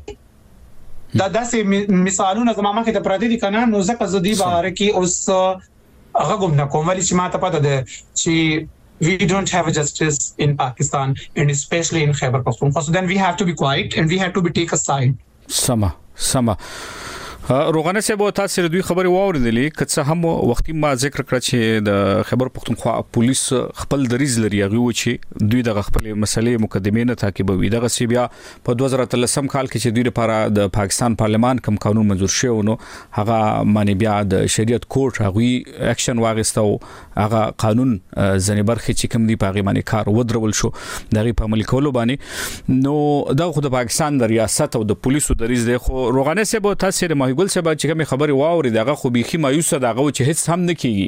راځي دا داسې مثالونه زما مخ ته پراته دي کنه. نو ځکه زدي بهر کې اوس هغه کوم نه کوم ولې چې ماته پته ده چې we don't have a justice in Pakistan and especially in Khyber Pakhtunkhwa, so then we have to be quiet and we have to be take a side. سما روغانه صاحب تاسو دوی خبري واوریدلې کڅه هم وختي ما ذکر کړ چې د خیبر پختونخوا پولیس خپل دریز لري هغه و چې دوی د خپل مسلې مقدمه نه تعقیبوي. دغه سی بیا په 2013 کال کې چې دوی لپاره د پاکستان پارلمان کوم قانون منزور شو نو هغه معنی بیا د شریعت کورټ هغه اکشن واغستو هغه قانون ځنې برخه چې کوم دی په معنی کار ودرول شو دغه په عمل کولو باندې. نو دا خو د پاکستان د ریاست او د پولیسو دریز دی. خو روغانه صاحب تاسو ګل څه به چې کوم خبري واوري دغه خو بيخي مایوسه دغه چې هیڅ هم نه کیږي.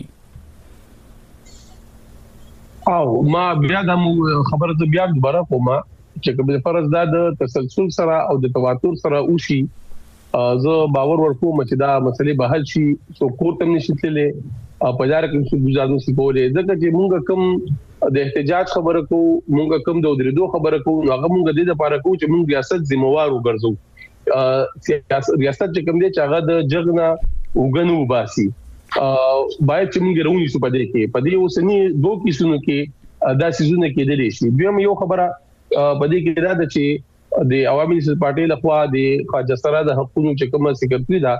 او ما بیا د خبره ته بیا دوباره کوم چې کوم فرض دا د تسلسل سره او د تواتر سره وشي زه باور ورکوم چې دا مسلې به حل شي. سو کوته نشیتلې په لار کې څه گزارنه سي کولې ځکه چې مونږ کوم د احتجاج خبره کو مونږ کوم د درېدو خبره کو هغه مونږ د دې لپاره کو چې مونږ ریاست ذمہوار وګرځو. ریاست چې کوم دی چې هغه د جګنا وګنو باسي باید چې موږ رونی سو پدې کې پدې اوسنی دوه کیسونو کې دا سيزونه کې د لشي. بیا یو خبره پدې کې دا د چې د عوامي نېشنل پارټي لخوا د خواجه سره د حقوقو چې کومه سکرټري دا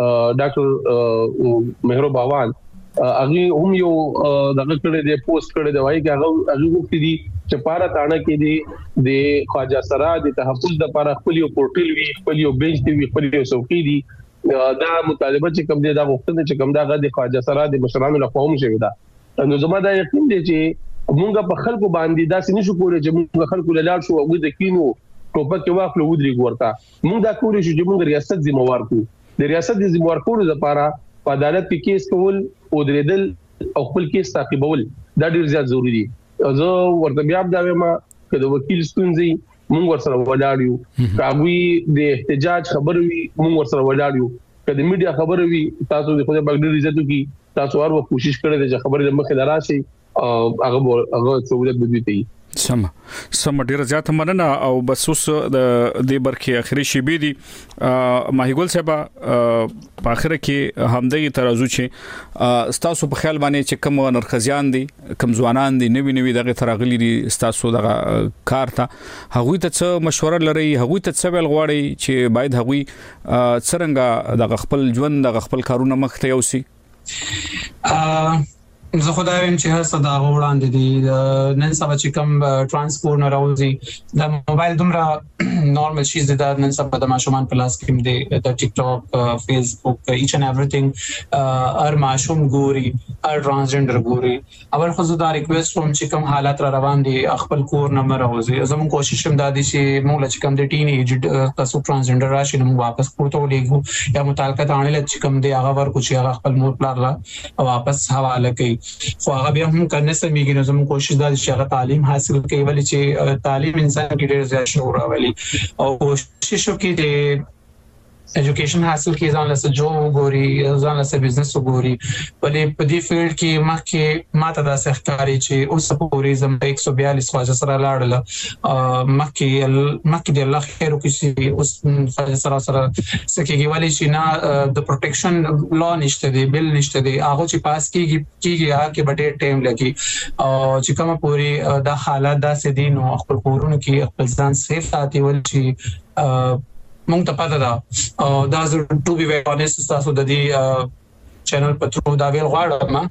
ډاکټر مهرو باوان هغه هم یو دغه کړه د پوسټ کړه دی وایي چې هغه وختي دي چې پارا تانه کې دي د خواجه سره د تحفظ د لپاره خپل یو پورټل وی خپل یو بنچ دی خپل یو څوکۍ دي. دا مطالبه چې کوم دی دا وختونه چې کوم دا د خواجه سره د مشرانو لخوا هم شوی دا. نو زما دا یقین دی چې مونږ په خلکو باندې دا سنشو کولای چې مونږ خلکو لاله شو او د کینو ټوپک کې واخلو ودري ورته مونږ دا کولای شو چې مونږ ریاست ذمہوار کو د ریاست د ذمہوار کولو لپاره په عدالت کې کیس کول او درېدل او خپل کیس تعقیبول دا ډیر زیات ضروری دي. زه ورته بیا دا وایم چې د وکیل ستونزې مونږ ورسره ولاړیو کاوی د احتجاج خبر وي مونږ ورسره ولاړیو کله میډیا خبر وي تاسو د خپل بغیر عزت کی تاسو هر وخت کوشش کړئ چې خبرې مخه دراشي هغه سہولت به دي. سم ډیر زیات مننه او بس اوس د دې برخه اخري شی بي دي ماهیګل صاحب په اخر کې همدغه ترازو چې ستاسو په خیال باندې چې کوم نرخزیان دي کوم ځوانان دي نوی دغه ترغلي دي ستاسو دغه کار ته هغه ته څه مشوره لري هغه ته څه ویل غواړي چې باید هغه څنګه دغه خپل ژوند دغه خپل کارونه مخ ته یوسي. زه خدای ویم چې هڅه دا وړاندې دي نن سبا چې کوم ترانسپورت نه راوځي د موبایل دومره نورمال شیز د نن سبا د ماشومان په لاس کې دی د ټیک ټاک فیسبوک ایچ ان ایوریثینګ ار ماشوم ګوري ار ترانسجندر ګوري اول خو زه دا ریکوست کوم چې کوم حالات را روان دي خپل کور نمبر راوځي زموږ کوشش هم دا دي چې موږ چې کوم د ټین ایج تاسو ترانسجندر راشي نو واپس کوته ولېګو یا متعلقه تانه چې کوم دی هغه ورکو چې هغه خپل مور پلار لا واپس حواله کوي. خو هغه بیا هم کنه سمېږي نو زموږ کوشش دا چې هغه تعلیم حاصل کوي ولې چې تعلیم انسان کې ډېر زیات شعور راولي او کوشش وکړي ایجوکیشن حاصل کی ځان له جو ګوري ځان له بزنس ګوري ولې په دې فیلډ کې مخکې ماته د سحکاري چې اوس پورې زم 142 خواجه سره لاړل مخکې د الله خیر وکړي اوس خواجه سره سکیږي ولې چې نه د پروټیکشن لا نشته دی بل نشته دی هغه چې پاس کیږي هغه به ډېر ټایم لګي او چې کومه پورې د حالات داسې دي نو خپل کورونو کې خپل ځان سیف ساتي ولې چې مونږ ته پته ده دا ټو بي ویری اونست تاسو د دې چینل په ترو دا ویل غواړم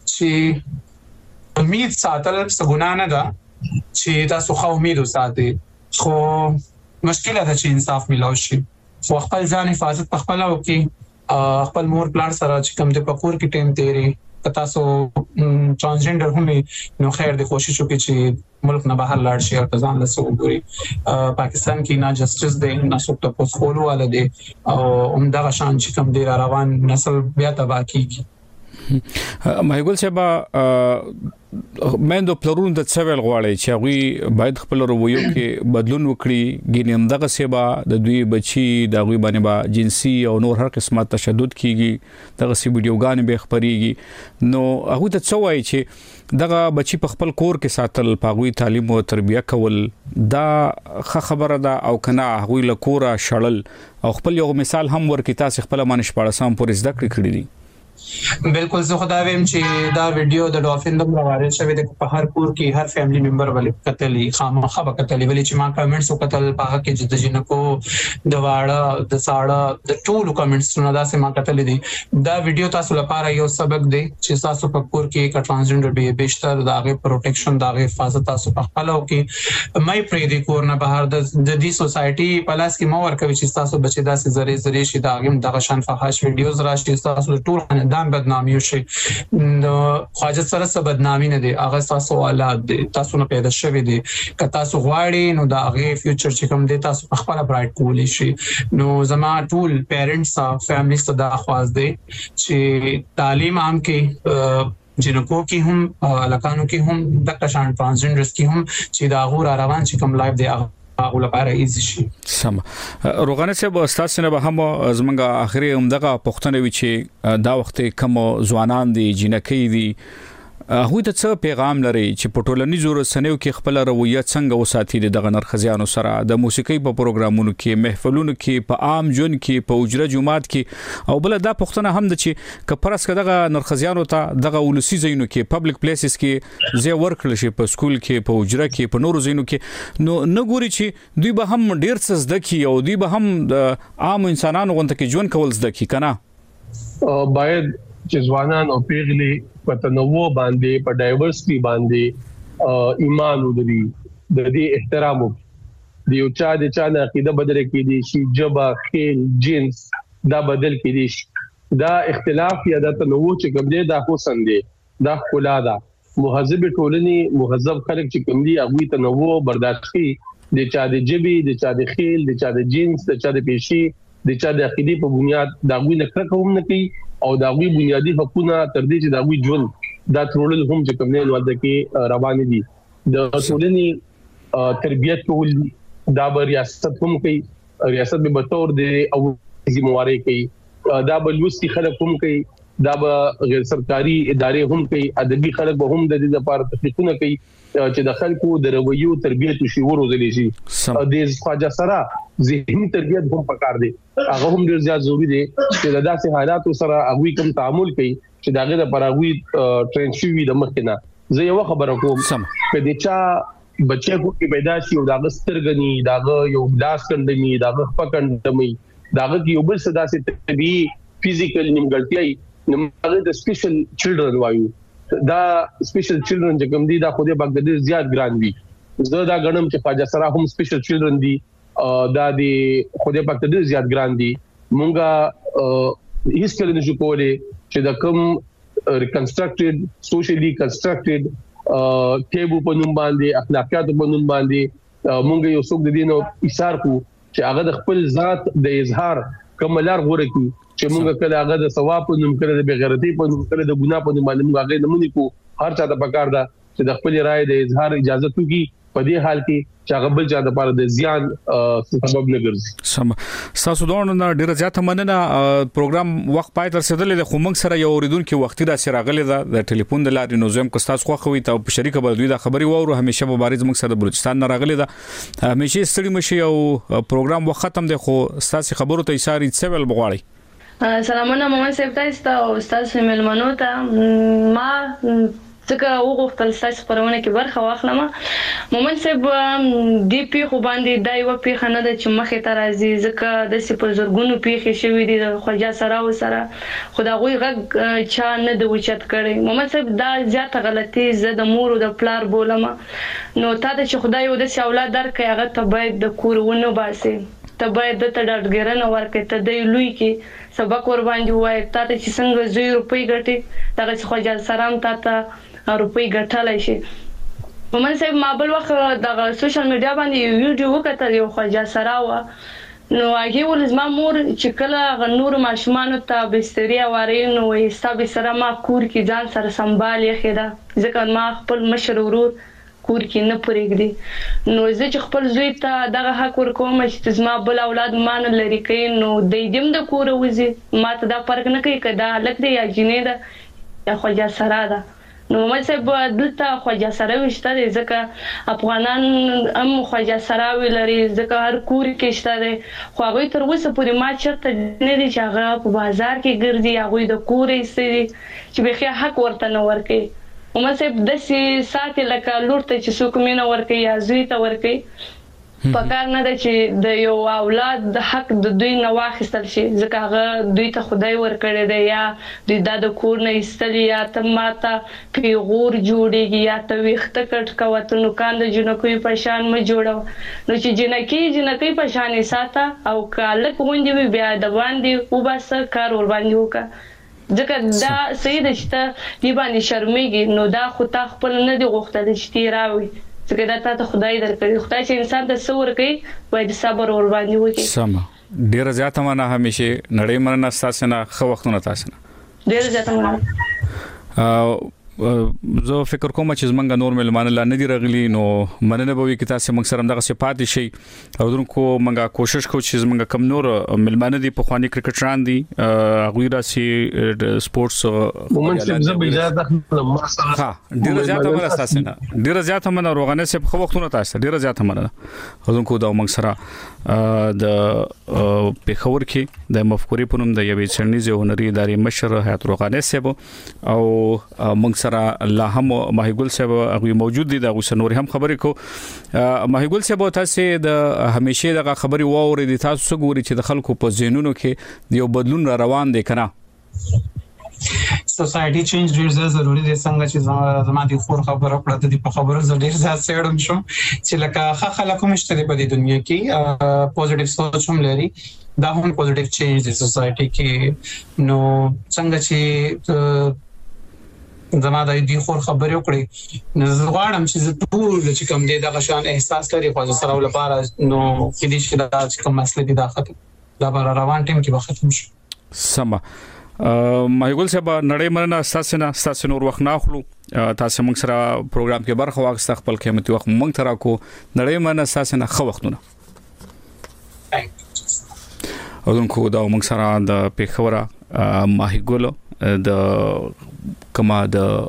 چې امید ساتل څه ګناه نه ده چې تاسو خو امید وساتئ خو مشکل ده چې انصاف ملو شي خو خپل ځان حفاظت په خپل وکي خپل مور پلان سره چې کوم د پکور کې ټیم تیری تاسو ترانسجندر هم نو خیر د کوشش وکړي چې ملک نه بهر لاړ شي او ځان له سوګوري پاکستان کې نه جسټس دی نه څوک ته پوس کولو ول دی او عمدہ شان چې کوم دی روان نسل بیا تبا کیږي مهګل صاحب مندو پلرون د څویل غواړي چې هغه باید خپل رویو کې بدلون وکړي ګینم دغه سبا د دوی بچي د غوي باندې با جنسي او نور هر قسمه تشدد کیږي دغه سی ویډیوګان به خبريږي نو هغه ته څوای چې دغه بچي په خپل کور کې ساتل پاغوي تعلیم او تربیه کول دا خبره ده او کنه هغه له کوره شړل او خپل یو مثال هم ورکې تاسو خپل مانش پاړسام پورې زده کړی دي بالکل زه خدای ویم چې دا ویډیو د ډالفین د وایرل شوی د په هر کور کې هر فیملی ممبر ولې کتلی خامخا کتلی ولې چې ما کمنټس وکتل په هغه کې د جنکو د واړه د ساړه د ټول کمنټس نه دا سم کتل دي دا ویډیو تاسو لپاره یو سبق دی چې تاسو په کور کې یک ټرانسجندر به بهتر دغه پروټیکشن دغه حفاظت تاسو په خپل او کې مې پرې دی کور نه بهر د دې سوسايټي پلاس کې مو ورکوي چې تاسو بچی داسې زری شي دغه شان فحش ویډیوز راشي تاسو ټول دان بدنامي شي نو خواجه سره څه بدنامي نه دي هغه تاسو اولاد دي تاسو نه پیدا شوی دي که تاسو غواړئ نو دا هغه فیوچر چې کوم دي تاسو خپل برایټ کولی شي نو زما ټول پیرنټس فیملی ته دا خواست دي چې تعلیم عام کې جنکو کې هم لکانو کې هم د کشان ترانسجندرز کې هم چې دا غور روان چې کوم لایف دی هغه لپاره ایزی شي سم روغانه صاحب تاسو نه به هم زمونږه اخري همدغه پښتنه وی چې دا وخت کوم ځوانان دي جنکی دي هغه ته څه پیغام لري چې په ټولنیزو رسنیو کې خپل رویه څنګه وساتي د نرخزیانو سره د موسیقي په پروګرامونو کې محفلونو کې په عام جون کې په اجره جمعات کې او بل دا پښتنه هم د چې کپرس کدغه نرخزیانو ته دغه ولسی زینو کې پبلک پلیسز کې زی ورکل شي په سکول کې په اجره کې په نورو زینو کې نو نګوري چې دوی به هم ډیر څه زده کی او دوی به هم د عام انسانانو غونډه کې ژوند کول زده کی کنه باید چې ځوانان او پیغلي په تنوع باندې په ډایورسټي باندې ایمان ولري د دې احترام دی او چا نه عقیده بدل کړي شي جبا خیل جنس دا بدل کړي شي دا اختلاف یا د تنوع چې کوم دی دا حسن دی دا خلا دا مهذب ټولني مهذب خلک چې کوم دی هغه تنوع برداشت کړي د چا د جبي د چا د خیل د چا د جنس د چا د پیشي د چا د عقیده په بنیاد دا غوي نه کوم نه کوي او دا غوي بنیادی حقوقونه تر دې چې دا غوي ژوند دا ټول هم چې کوم نه ولده کې روان دي د ټولني تربيت کول دا به ریاست هم کوي ریاست به بطور د او ذمہواری کوي دا به لوستي خلک هم کوي دا به غیر سرکاري ادارې هم کوي ادبي خلک به هم د دې لپاره تحقیقونه کوي چې د خلکو د رویو تربيت او شعور روزلي شي د خواجه سره ذهني تربيت هم پکار دي هغه هم ډیر زیات ضروری دي چې د داسې حالاتو سره هغه کوم تعامل کوي چې داغه لپاره هغه ټرین شوی د مخکنه زه یو خبره کوم په دې چا بچي کو کې پیدا شي او داغه سترګنی داغه یو لاس کندنی داغه پکندمي داغه یو بل صدا سي طبي فزیکل نیمګړتیا نمبر د سپیشل چلډرن وایو دا سپیشل چلډرن چې کوم دي دا خو دې بغداد زیات ګران دي زه دا غنم چې خواجه سره هم سپیشل چلډرن دي دا د خو دې بغداد زیات ګران دي مونږه هیڅ کله نشو کولای چې دا کوم ریکنسټرکټډ سوشلی کنسټرکټډ ټیبو په نوم باندې اخلاقیات په نوم باندې مونږ یو څوک د دینو ایثار کو چې هغه د خپل ذات د اظهار کوملار غوړه کی چې مونږ کله هغه د ثواب په نوم کړه د بغیرتی په نوم کړه د ګناه په نوم باندې هغه نمونه کو هر چا ته پکار ده چې د خپل رائے د اظهار اجازه توکي په دې حال کې چې هغه بل چا د لپاره د زیان سبب نه ګرځي. سم تاسو دونه ډیره زیاته مننه. پروګرام وخت پای تر رسیدلې د خو موږ سره یو اوریدونکو وختي را سره غلې د ټلیفون د لارې نو زم کو تاسو خو خوي ته په شریکه بل دوی د خبري وورو همیشه مبارز موږ سره د بلوچستان نه راغلي دا همیشه ستړي مشي او پروګرام وخت ختم دی خو تاسو خبرو ته اشاره څول بغواړي. سلامونه مومن صاحب تاسو او استاد ملمنو ته ما څنګه وغوښتل تاسو پرونه کې برخه واخلم. مومن صاحب دی پی خو باندې دا یو پی خنه د چمخه ته راځي ځکه د سپر زرګونو پیخي شوی دي خواجه سره او سره خدای غږ چا نه د وچت کړي. مومن صاحب دا زیاته غلطي زه د مور او د پلار بولم نو تا ته چې خدای یو د اولاد درکې هغه ته باید د کور ونه باسي ته باید د ډاډګرنه ورکې ته د لوی کې سبق ور باندې وای ته چې څنګه 2 روپۍ ګټي دغه خواجه سلام ته روپۍ ګټلای شي. مومن صاحب ما بل وخت د سوشل میډیا باندې ویډیو وکړل یو خواجه سره و نو هغه ولزما مور چې کله نور ماشومان ته بستری واري نو حساب سره ما کور کې ځان سره سنبال یې خېدا ځکه ما خپل مشر ورور کور کې نه پرېږدي نو زه چې خپل زوی ته دغه حق ورکوم چې زما بل اولاد مان لري کوي نو د دې د کور وځي ما ته دا فرق نه کوي کدا لک دی یا جنې ده یا خواجه سره ده. نو موږ صاحب دلته خواجه سره وشته دي ځکه افغانان هم خواجه سره ولري ځکه هر کور کې شته دي خو هغه تر اوسه پورې ما چرته نه دي چې هغه په بازار کې ګرځي هغه د کور ایستي چې به حق ورته نه ورکي. موږ صاحب د ساتي لکه لور ته چې څوک مینه ورکي یا زوی ته ورکي پکار نه ده چې د یو اولاد د حق د دوی نه واخیستل شي ځکه هغه دوی ته خدای ورکړي دی یا دوی د کور نه ایستلی یا ته ماته پیغور جوړیږي یا ته ویخته کټ کوته نو کاند جنکوي پشان م جوړو نو چې جنکی پشان ساته او کالک غونډي بیا د باندې وباسه کار ور باندې وکړه ځکه دا سید چې دی باندې شرمېږي نو دا خو تا خپل نه دی غوښتل چې تی راوي ځکه دا ته خدای درکړي خدای چې انسان ته څور کوي باید صبر ور باندې وکړي. سم ډیر زیاته مننه همیشه نړۍ مننه تاسو نه خو وختونه تاسو نه ډیر زیاته مننه. زه فکر کوم چې زمونږ نور ملمانه لا نه دی رغلی نو مننه به وي چې تاسو موږ سره دغه صفات شي او دونکو موږ کوشش کوو چې زمونږ کم نور ملمانه دي په خواني کرکټران دي غوی راسي سپورتس مومن صاحب زه به اجازه ما سره ها ډیر زیاته مننه تاسو نه ډیر زیاته مننه روغانه سه په وختونه تاسو ډیر زیاته مننه دونکو دا موږ سره د پیښور کې د مفکوري پونم د یوې چرنیزه هنري ادارې مشر حیات روغانه سه او موږ سره الله هم ماهیګل صاحب هغه موجود دي دا غوسنور هم خبرې کو ماهیګل صاحب تاسو د همیشه دغه خبري ووري دي تاسو ګوري چې د خلکو په ذهنونو کې یو بدلون را روان دي کنه سوسايټي چینج ډیر ضروری دي څنګه چې زما د خور خبره کړه د په خبرو زه ډیر زیات سړم شم چې لکه خلک مشته په دې دنیا کې پوزټیو سوچ هم لري دا هم پوزټیو چینج د سوسايټي کې نو څنګه چې زما د دې خور خبرې وکړي نو زه غواړم چې ټول چې کوم دې د غشان احساس لري خو سره لپاره نو کې دې چې دا چې کوم مسله دي دا ختم دا بر روان ټیم کې ختم شي. سم ماهیګل صاحب نړۍ مننه تاسو نور وخت نه اخلو تاسو موږ سره پروګرام کې برخه واخیسته خپل قیمتي وخت موږ ترا کو نړۍ مننه تاسو نه خو وختونه او دونکو دا موږ سره د پیښوره ماهیګل د کما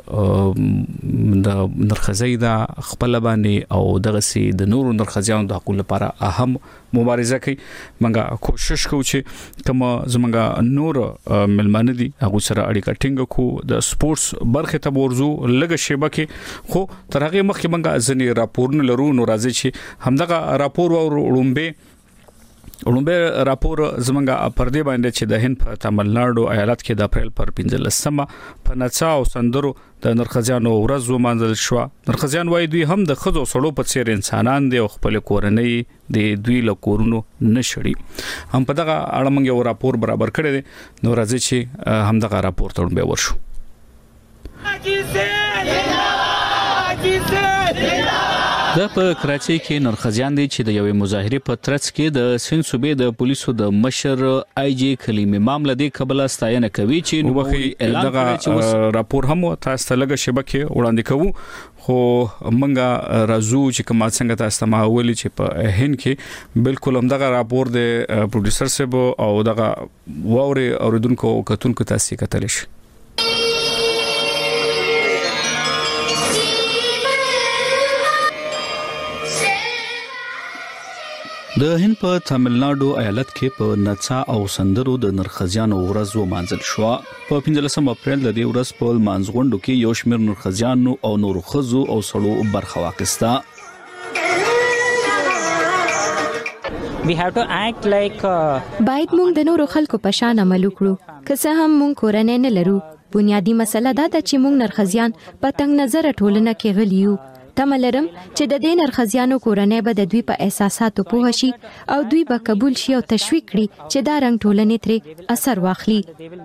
د نرخزی دا خپل باندې او دغه سي د نورو نرخزیانو د حقوقو لپاره اهم مبارزه کوي منګه کوشش کوو چې کما زمونږ نور ملمانه دي هغه سره اړیکه ټینګ کو د سپورتس برخه ته ورزو لګ شبکه خو تر هغه مخکې منګه ځنی راپورونه لرو نو راځي چې همدغه راپور او ولومبه راپور زمونږه پردې باندې چې د هند په تاملناډو ایالت کې د اپریل پر 15مه په نڅا او سندرو د نرخزیانو ورځ ومانځل شو. نرخزیان وایي دوی هم د خزو سړو په څیر انسانان دي او خپل کورنۍ د دوی له کورونو نشړي هم په دغه اړه موږ یو راپور برابر کړی دی نو راځي چې هم دغه راپور ته به ورشو. د په کراچۍ کې نرخزیان دي چې د یوې مظاهرې په ترڅ کې د سند صوبې د پولیسو د مشر آی جی کلیم امام لدی قبل ستاینه کوي چې نو دغه راپور هم تاسو ته لګه شبکه وړاندې کوو خو منګه رازو چې کومه څنګه تاسو ته ماولي چې په هند کې بالکل هم دغه راپور د پروډوسر سیب او دغه ووري اوریدونکو کتونکو تاسو کتل شي د هند په تاملناډو ایالت کې په نڅا او سندرو د نرخزیانو ورځ ومانځل شو په 15 اپریل د دې ورځ په مانځغونډو کې یو شمېر نرخزیانو او نورو خزو او سړو برخه واخیسته باید موږ د نورو خلکو په شان عمل وکړو که څه هم موږ کورنۍ نه لرو بنیادی مسله دا ده چې موږ نرخزیان په تنگ نظر ټولنه کې غلیو تملرم چې د دې نرخزیانو کورنۍ به د دوی په احساساتو پوه شي او دوی به قبول شي او تشویق کړي چې دا رنګ ټولنې ترې اثر واخلي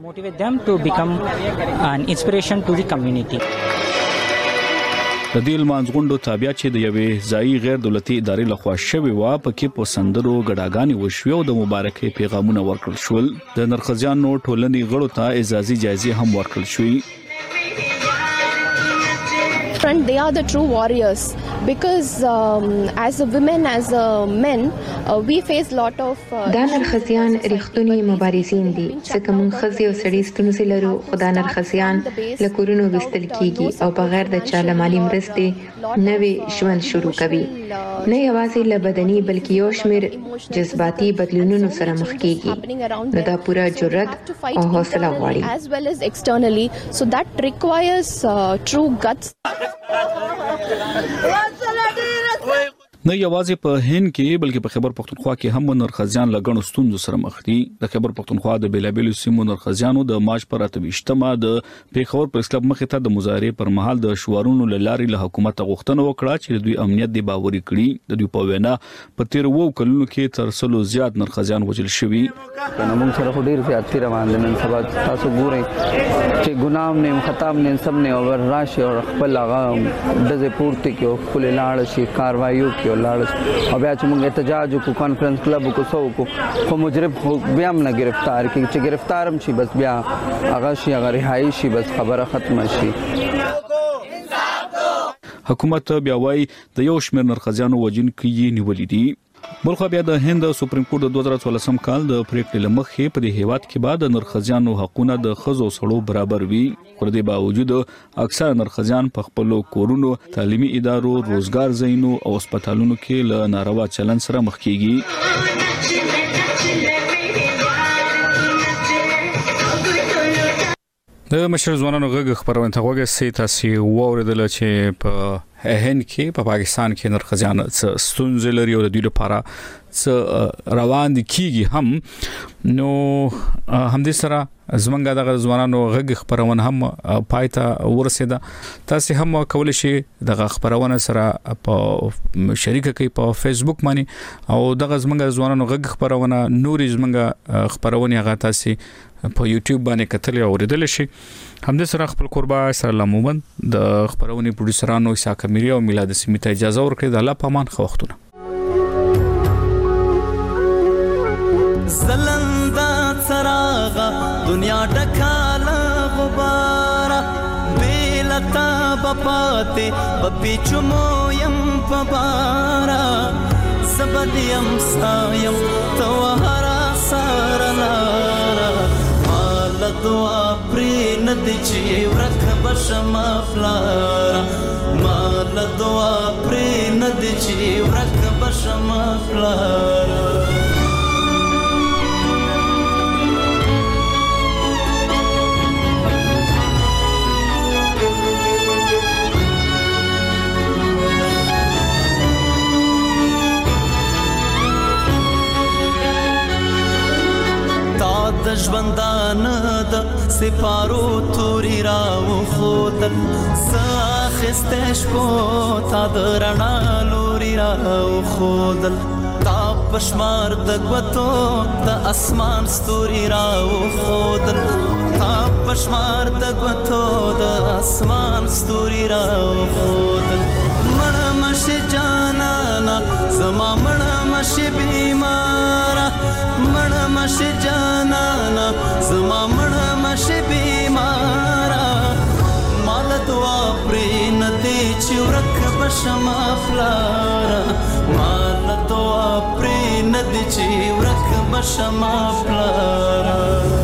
د دې لمانځغونډو تابع چې د یوې ځایي غیر دولتي ادارې لخوا شوی و پکې په سندرو غډاګانې وشوي او د مبارکۍ پیغامونه ورکړل شول د نرخزیانو ټولنې غړو ته اجازه جایزې هم ورکړل شوې They are the true warriors because as a women as a men we face lot of دا نرخزیان ریښتونی مبارزین دي ځکه موږ خزي او سړي ستونزې لرو خدا نرخزیان له کورونو وستل کیږي او بغیر د چاله مالی مرستې نوې ژوند شروع کوي نه یوازې له بدني بلکې یو شمېر جذباتي بدلونونو سره مخ کیږي نو دا پورا جرأت او حوصله غواړي as well as externally so that requires true guts نه یوازې په هند کې بلکې په خیبر پختونخوا کې هم نرخزیان لګڼو ستونزو سره مخ دي د خیبر پختونخوا د بیلابیلو سیمو نرخزیانو د مارچ پر 28مه د پیښور پریس کلب مخې ته د مظاهرې پر مهال د شوارونو لارې له حکومت غوښتنه وکړه چې دوی امنیت دی باوري کړي د دوی په وینا په 13 کلونو کې تر څلو زیات نرخزیان وژل شوي کنه موږ سره ډیر زیات روان دي نن سبا تاسو ګورئ چې ګنام نه خطاب نه سب نه اور راشي او خپل هغه د پورته کې خپل لاړ شي کاروایو کې لاړ او بیا چې موږ احتجاج کو کانفرنس کلب کو سو کو مجرم بیا هم نه گرفتار کی چې گرفتارم شي بس بیا هغه شي هغه رهایی شي بس خبره ختمه شي حکومت بیا وايي د یو شمېر نرخزیانو وجنکي نیولې دي بلخو بیا د هند سپریم کورټ د 2014 کال د پریکړې لمخې په دې هیواد کې بعد نرخزیانو حقونه د خزو سړو برابر وي خو د باوجود اکثر نرخزیان په خپل کورونو تعلیمي ادارو روزګار ځایونو او هسپتالونو کې له ناروا چلن سره مخ کیږي د مشر ځوانانو غږ خبرونه ته وګورئ چې تاسو ووریدل چې په هند کې په پاکستان کې نرخزیان ستونزې لري او د دوی لپاره څه روان دي کیږي هم نو همدې سره زمونږ دغه ځوانانو غږ خبرونه هم پایته ورسېده تاسو هم کولای شئ دغه خبرونه سره په شریکه کې په فیسبوک باندې او دغه زمونږ ځوانانو غږ خبرونه نورې زمونږ خبرونه هغه تاسو په یوټیوب باندې کتل او اوریدل شي همدې سره خپل قربا سره لمومن د خبرونه پروډوسرانو اسحاق میری او میلاد سمیت اجازه ورکړي د الله پامان خو وختونه زلندا چراغ دنیا ډکاله غبار بیلتا بپاته بپیچمو يم پبارا سبدیم سایم توهرا سارنارا مال دعا پرې ندی چې ورک بشم فلارا مال دعا پرې ندی چې ورک بشم فلارا د ژوندان د سپارو توري راو خودل ساخستش پو تا درنا لوري راو خودل تا پشمار د غوتو د اسمان ستوري راو خودل تا پشمار د غوتو د اسمان ستوري راو خودل مړ مش جان زما مړه مشه بیمارا مړه مشه جانانا زما مړه مشه بیمارا مال دعا پرې ندی چې ورک بشما فلارا مال دعا پرې ندی چې ورک بشما فلارا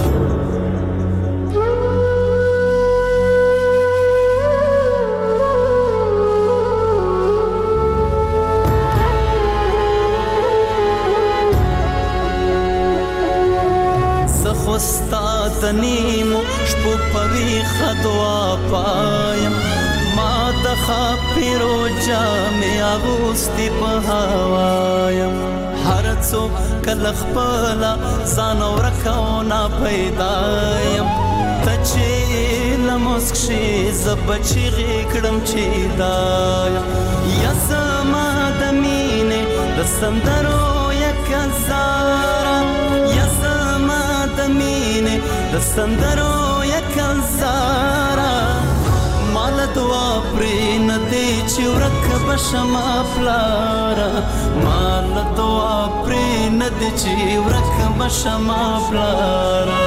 استاد نیمو شپو پوی خدوا پایم ما د خاپیرو جامې اغوستي په هوایم هر څوک کله خپل ځان ورکاونه پیدایم ته چې لمسک شي زبچې غکړم چې دایم یا زما د مینې د سندرو یک زارا یا مینه د سندرو یک زارا مال دعا پرې ندی چې ورک بشما فلارا مال دعا پرې ندی چې ورک بشما فلارا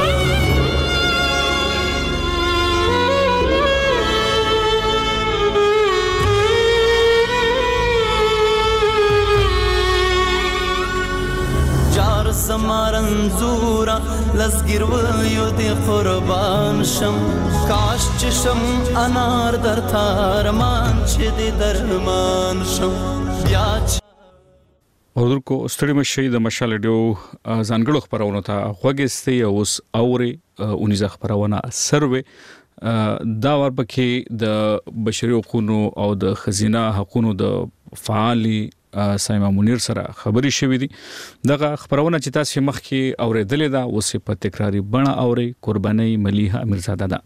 زمارنزورا لزګر ویو دی قربان شم کاش چشم انار در تارمان چې دی درمان شم بیا اردو کو ستړي مشي د مشال ډیو ځانګړو خبرونه ته خوګستي اوس اوري اونیزه خبرونه سروي دا ور پکې د بشري حقوقو او د خزینه حقوقو د فعالي سایما منیر سره خبري شوې دي دغه خبرونه چې تاسو مخکې اوریدلې ده اوس په تکراری بڼه اوري قرباني مليحه امیرزاده ده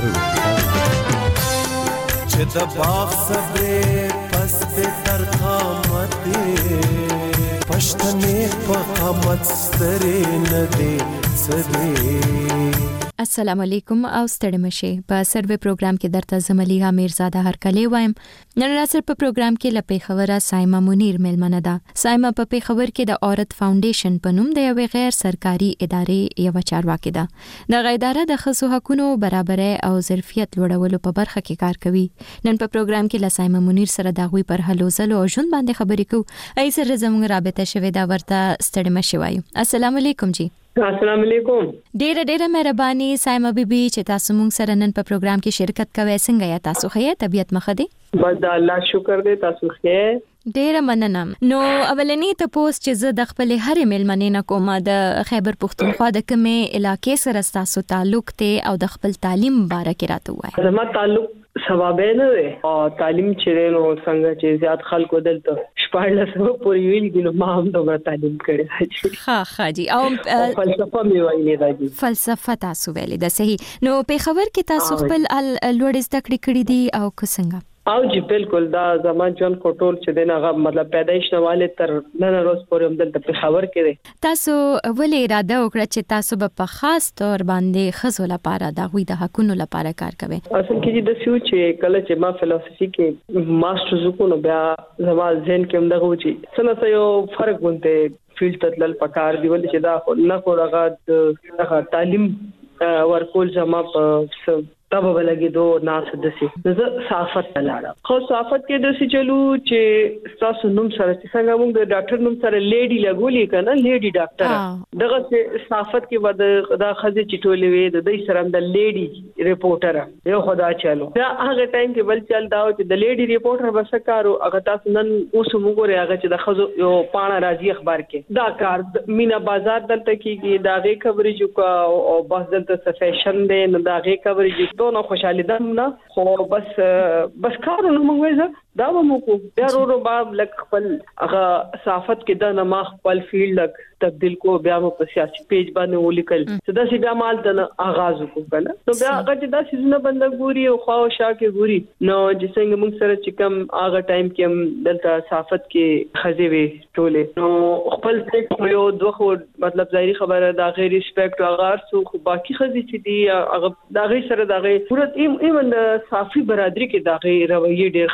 چې د باغ صبر پس به تر قامت پښتنې په قامت ستري نه دي سدي السلام علیکم او ستړي مشه په سروي پروګرام کې درته زمليحه امیرزاده هر کله وایم نن راځر په پروګرام کې لپاره خبره سایما منیر ملمنه ده سایما په خبر کې د عورت فاونډیشن په نوم د یو غیر سرکاري ادارې یو چارواکي ده د غیداره د خصوصي حقوقو برابرۍ او ظرفیت لوړولو په برخه کې کار کوي نن په پروګرام کې لسایما منیر سره د غوي پر هلو زلو او ژوند باندې خبرې کوو ای سره زموږ رابطه شوه دا ورته ستړي مشه وایو السلام علیکم جی السلام علیکم ډېر مهرباني سایما بیبي چې تاسو مونږ سره نن په پروګرام کې شرکت کوئ څنګه یا تاسو ښه طبيعت مخه دي بس الله شکر دې تاسو ښه ډېر مننه نو اولنی ته پوسټ چې زه د خپل هرې ملمنې نه کوم د خیبر پښتونخوا د کومې علاقې سره تاسو تعلق ته او د خپل تعلیم باره کې راته وایي زما تعلق ثوابه نه وي او تعلیم چې نو څنګه چې زیات خلکو دلته شپږ پورې ویل دي نو ما هم دا تعلیم کړی ها جی او فلسفه مې ویلې ده فلسفه تاسو ویلې ده صحیح نو په خبر کې تاسو خپل لوړ زده کړې دي او څنګه او جی بالکل دا زمان جون کوټول چې دغه مطلب پیدایش نواله تر نن ورځ پورې هم دلته په خبر کې تاسو ولې اراده وکړه چې تاسو په خاص تور باندې خزو لپاره د غوي د حقونو لپاره کار کوئ اصل کې د سیو چې کله چې ما فلسفي کې ماسترز وکړو بیا زما ذهن کې هم دغه و چې څنګه یو فرق ونته فیلډ تل پکار دی ول چې دا نه کوړه تعلیم ورکول زما په تب ولګي دو ناس دسي زه صحافت لاړم خو صحافت کې دسي چلو چې تاسو نوم سره څنګه موږ د ډاکټر نوم سره لیډي لګولې کنه لیډي ډاکټر دغه صحافت کې ود دا خزه چټولې وې د دې سره د لیډي ریپورټر یو خدا چالو دا هغه ټایم کې بل چل دا چې د لیډي ریپورټر وسکارو هغه تاسو نن اوس موږ هغه چې د خزو یو پاڼه راځي اخبار کې دا کار مینا بازار دلته کې دا غي کوریج او بس دلته فیشن دی نو دا غي کوریج نو خوشاله ده نه خو بس کارونه موږ وایو دا مو کو بیا ورو باب لک خپل هغه صحافت کې د نما خپل فیلډ لک تبدیل کو بیا مو په سیاسي پیج باندې ولیکل صدا سي بیا مال د آغاز وکړل نو بیا هغه چې دا سيزونه بند ګوري او خواو شا کې ګوري نو چې څنګه موږ سره چې کم هغه ټایم کې دلته صحافت کې خزي وي ټوله نو خپل څه یو دوه مطلب ظاهري خبره دا غیر ریسپیکټ هغه سو باقي خزي چې دی هغه دا غي سره دا غي صورت ایمن صافي برادری کې دا غي رویه ډیر خراب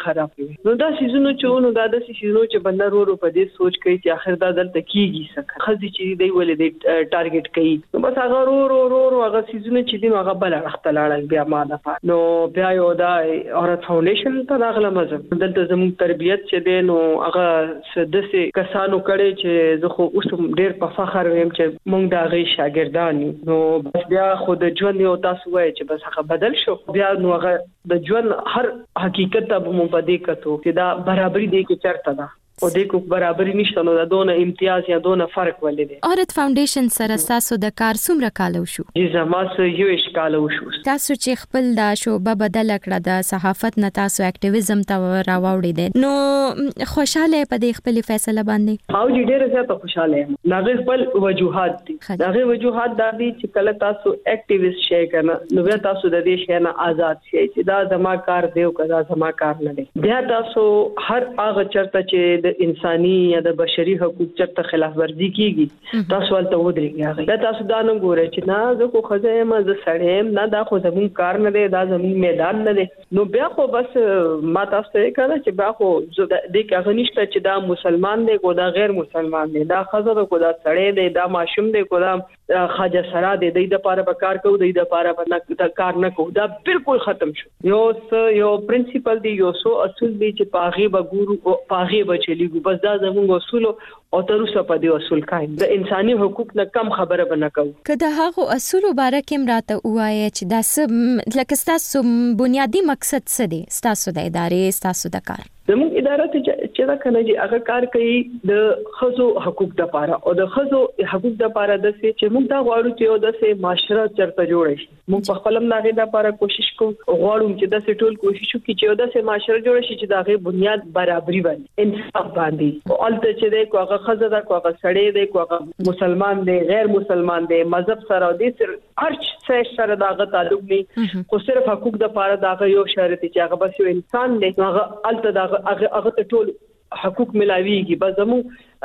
شي نو دا سيزونو چې نو دا د سيزونو چې بنده ورو په دې سوچ کوي چې اخر دا دلته کیږي څه خزي چې دی ولې د ټارګټ کوي نو بس هغه ورو هغه سيزونو چې دی هغه بل اختلاړل بیا ماده نو بیا یو دا اورت فاونډیشن ته راغله مزه دلته زموږ تربيت چې دی نو هغه سدسه کسانو کړي چې زه خو اوس ډېر په فخر ویم چې مونږ دا غي شاګردان نو بس بیا خود ژوند یو تاسو وایي چې بس هغه بدل شو بیا نو هغه د ژوند هر حقیقت ته مو پدې کتو چې دا برابرۍ دی کې چرته ده او د کو برابرۍ نشته نو دا دونه امتیاز یا دونه فرق ولې دی اورت فاونډیشن سره تاسو د کار څومره کال وشو زما سره یو اشکال وشو تاسو چې خپل دا شوبه بدل کړه د صحافت نه تاسو اکټیویزم ته راوړی دي نو خوشاله په دې خپل فیصله باندې او ډېر زیات خوشاله یم ناغه خپل وجوهات دي داغه وجوهات د دې چې کله تاسو اکټیویست شئ کنه نو بیا تاسو د دې شي نه آزاد شئ چې دا زما کار دی او کدا زما کار نه دی بیا تاسو هر هغه چرته چې د انساني یا د بشري حقوق چرته خلاف ورزي کیږي تاسو ولته ودرېږئ دا تاسو دا نه ګورئ چې نه زه خو خزه ما ز سړیم نه دا خو زمون کار نه دی دا زمون میدان نه دی نو بیا خو بس ما تاسو ته کړه چې بیا خو د کاغه نشته چې دا مسلمان دی کو دا غیر مسلمان دی دا خزه کو دا سړی دی دا ماشوم دی کو دا خواجه سرا دی د پاره به کار کوو د پاره به کار نه کوو دا بالکل ختم شو یو پرنسپل دی یو سو اصول دی چې پاغي به ګورو پاغي به چلیږي بس دا زموږ اصول او تر اوسه په دې اصول قائم د انساني حقوق نه کم خبره بنه کوو کله هغه اصول مبارک امراته وایي چې دا لکه تاسو بنیادی مقصد څه دی تاسو د ادارې تاسو د کار زموږ اداره چې دا کنه چې هغه کار کوي د خزو حقوق د پاره او د خزو حقوق د پاره د چې موږ دا غواړو چې د سه معاشره چرته جوړ شي موږ په خپل ملاغه د پاره کوشش کوو غواړو چې د ټول کوشش وکړو چې د سه معاشره جوړ شي چې دغه بنیاد برابرۍ باندې انصاف باندې او الته چې د کوغه خزه د کوغه سړی د کوغه مسلمان دی غیر مسلمان دی مذهب سره د سر هر څه سره دغه تعلق نه خو صرف حقوق د پاره دغه یو شرط چې هغه بس یو انسان دی هغه الته هغه ته ټول حقوق ملاويږي بس زمو